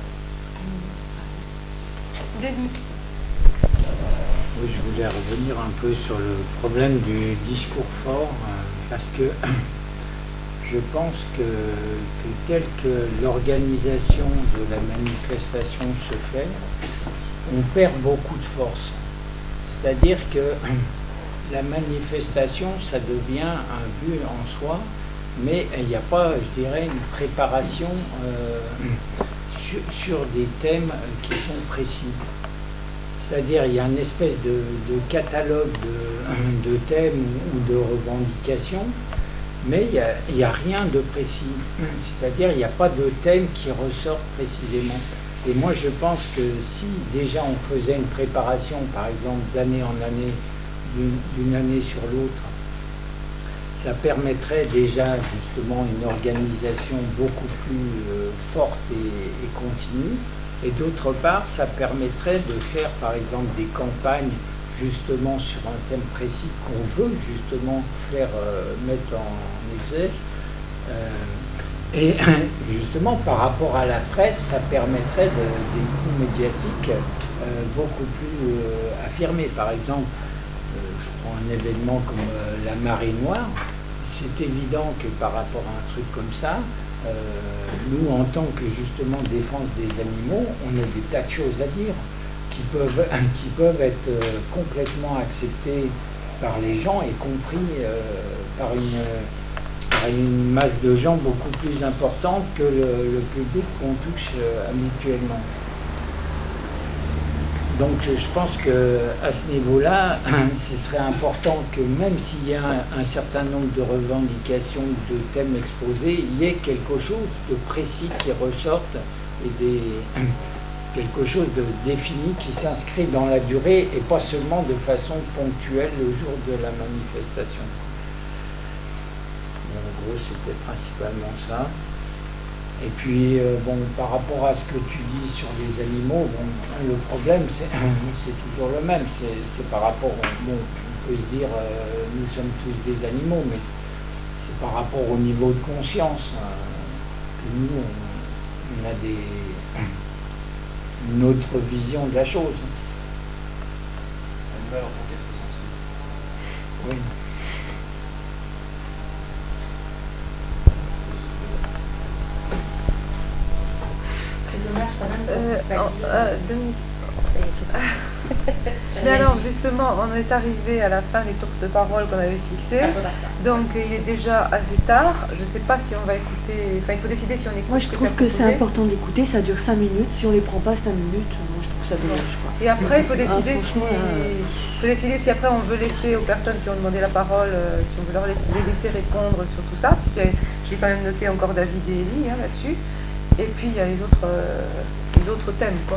Denis. Oui, je voulais revenir un peu sur le problème du discours fort, parce que je pense que telle que l'organisation de la manifestation se fait, on perd beaucoup de force. C'est-à-dire que la manifestation, ça devient un but en soi, mais il n'y a pas, je dirais, une préparation sur des thèmes qui sont précis. C'est-à-dire il y a une espèce de catalogue de thèmes ou de revendications, mais il n'y a rien de précis. C'est-à-dire il n'y a pas de thème qui ressort précisément. Et moi je pense que si déjà on faisait une préparation, par exemple d'année en année, d'une année sur l'autre, ça permettrait déjà justement une organisation beaucoup plus forte et continue. Et d'autre part, ça permettrait de faire par exemple des campagnes justement sur un thème précis qu'on veut justement faire mettre en exergue. Et justement par rapport à la presse, ça permettrait des coups médiatiques beaucoup plus affirmés. Par exemple, je prends un événement comme la marée noire, c'est évident que par rapport à un truc comme ça, nous, en tant que justement défense des animaux, on a des tas de choses à dire qui peuvent être complètement acceptées par les gens et compris par une masse de gens beaucoup plus importante que le public qu'on touche habituellement. Donc je pense qu'à ce niveau-là, ce serait important que même s'il y a un certain nombre de revendications, de thèmes exposés, il y ait quelque chose de précis qui ressorte et quelque chose de défini qui s'inscrit dans la durée et pas seulement de façon ponctuelle le jour de la manifestation. En gros, c'était principalement ça. Et puis, bon, par rapport à ce que tu dis sur les animaux, bon, le problème, c'est toujours le même. C'est par rapport, bon, on peut se dire, nous sommes tous des animaux, mais c'est par rapport au niveau de conscience que nous, on a une autre vision de la chose. L'animal en tant qu'être sensible. Oui. C'est dommage quand même qu'on puisse pas dire... Mais alors justement, on est arrivé à la fin des tours de parole qu'on avait fixés. Donc il est déjà assez tard. Je ne sais pas si on va écouter. Enfin, il faut décider si on écoute. Moi, je trouve que c'est important d'écouter. Ça dure 5 minutes. Si on les prend pas 5 minutes, moi, je trouve ça dommage, quoi. Et après, il faut décider si après on veut laisser aux personnes qui ont demandé la parole, si on veut les laisser répondre sur tout ça, puisque j'ai quand même noté encore David et Elie là-dessus. Et puis il y a les autres thèmes, quoi.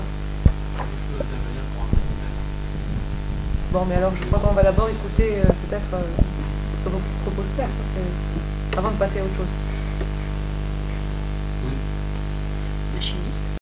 Bon, mais alors je crois qu'on va d'abord écouter peut-être ce que propose Claire, avant de passer à autre chose. La chimiste.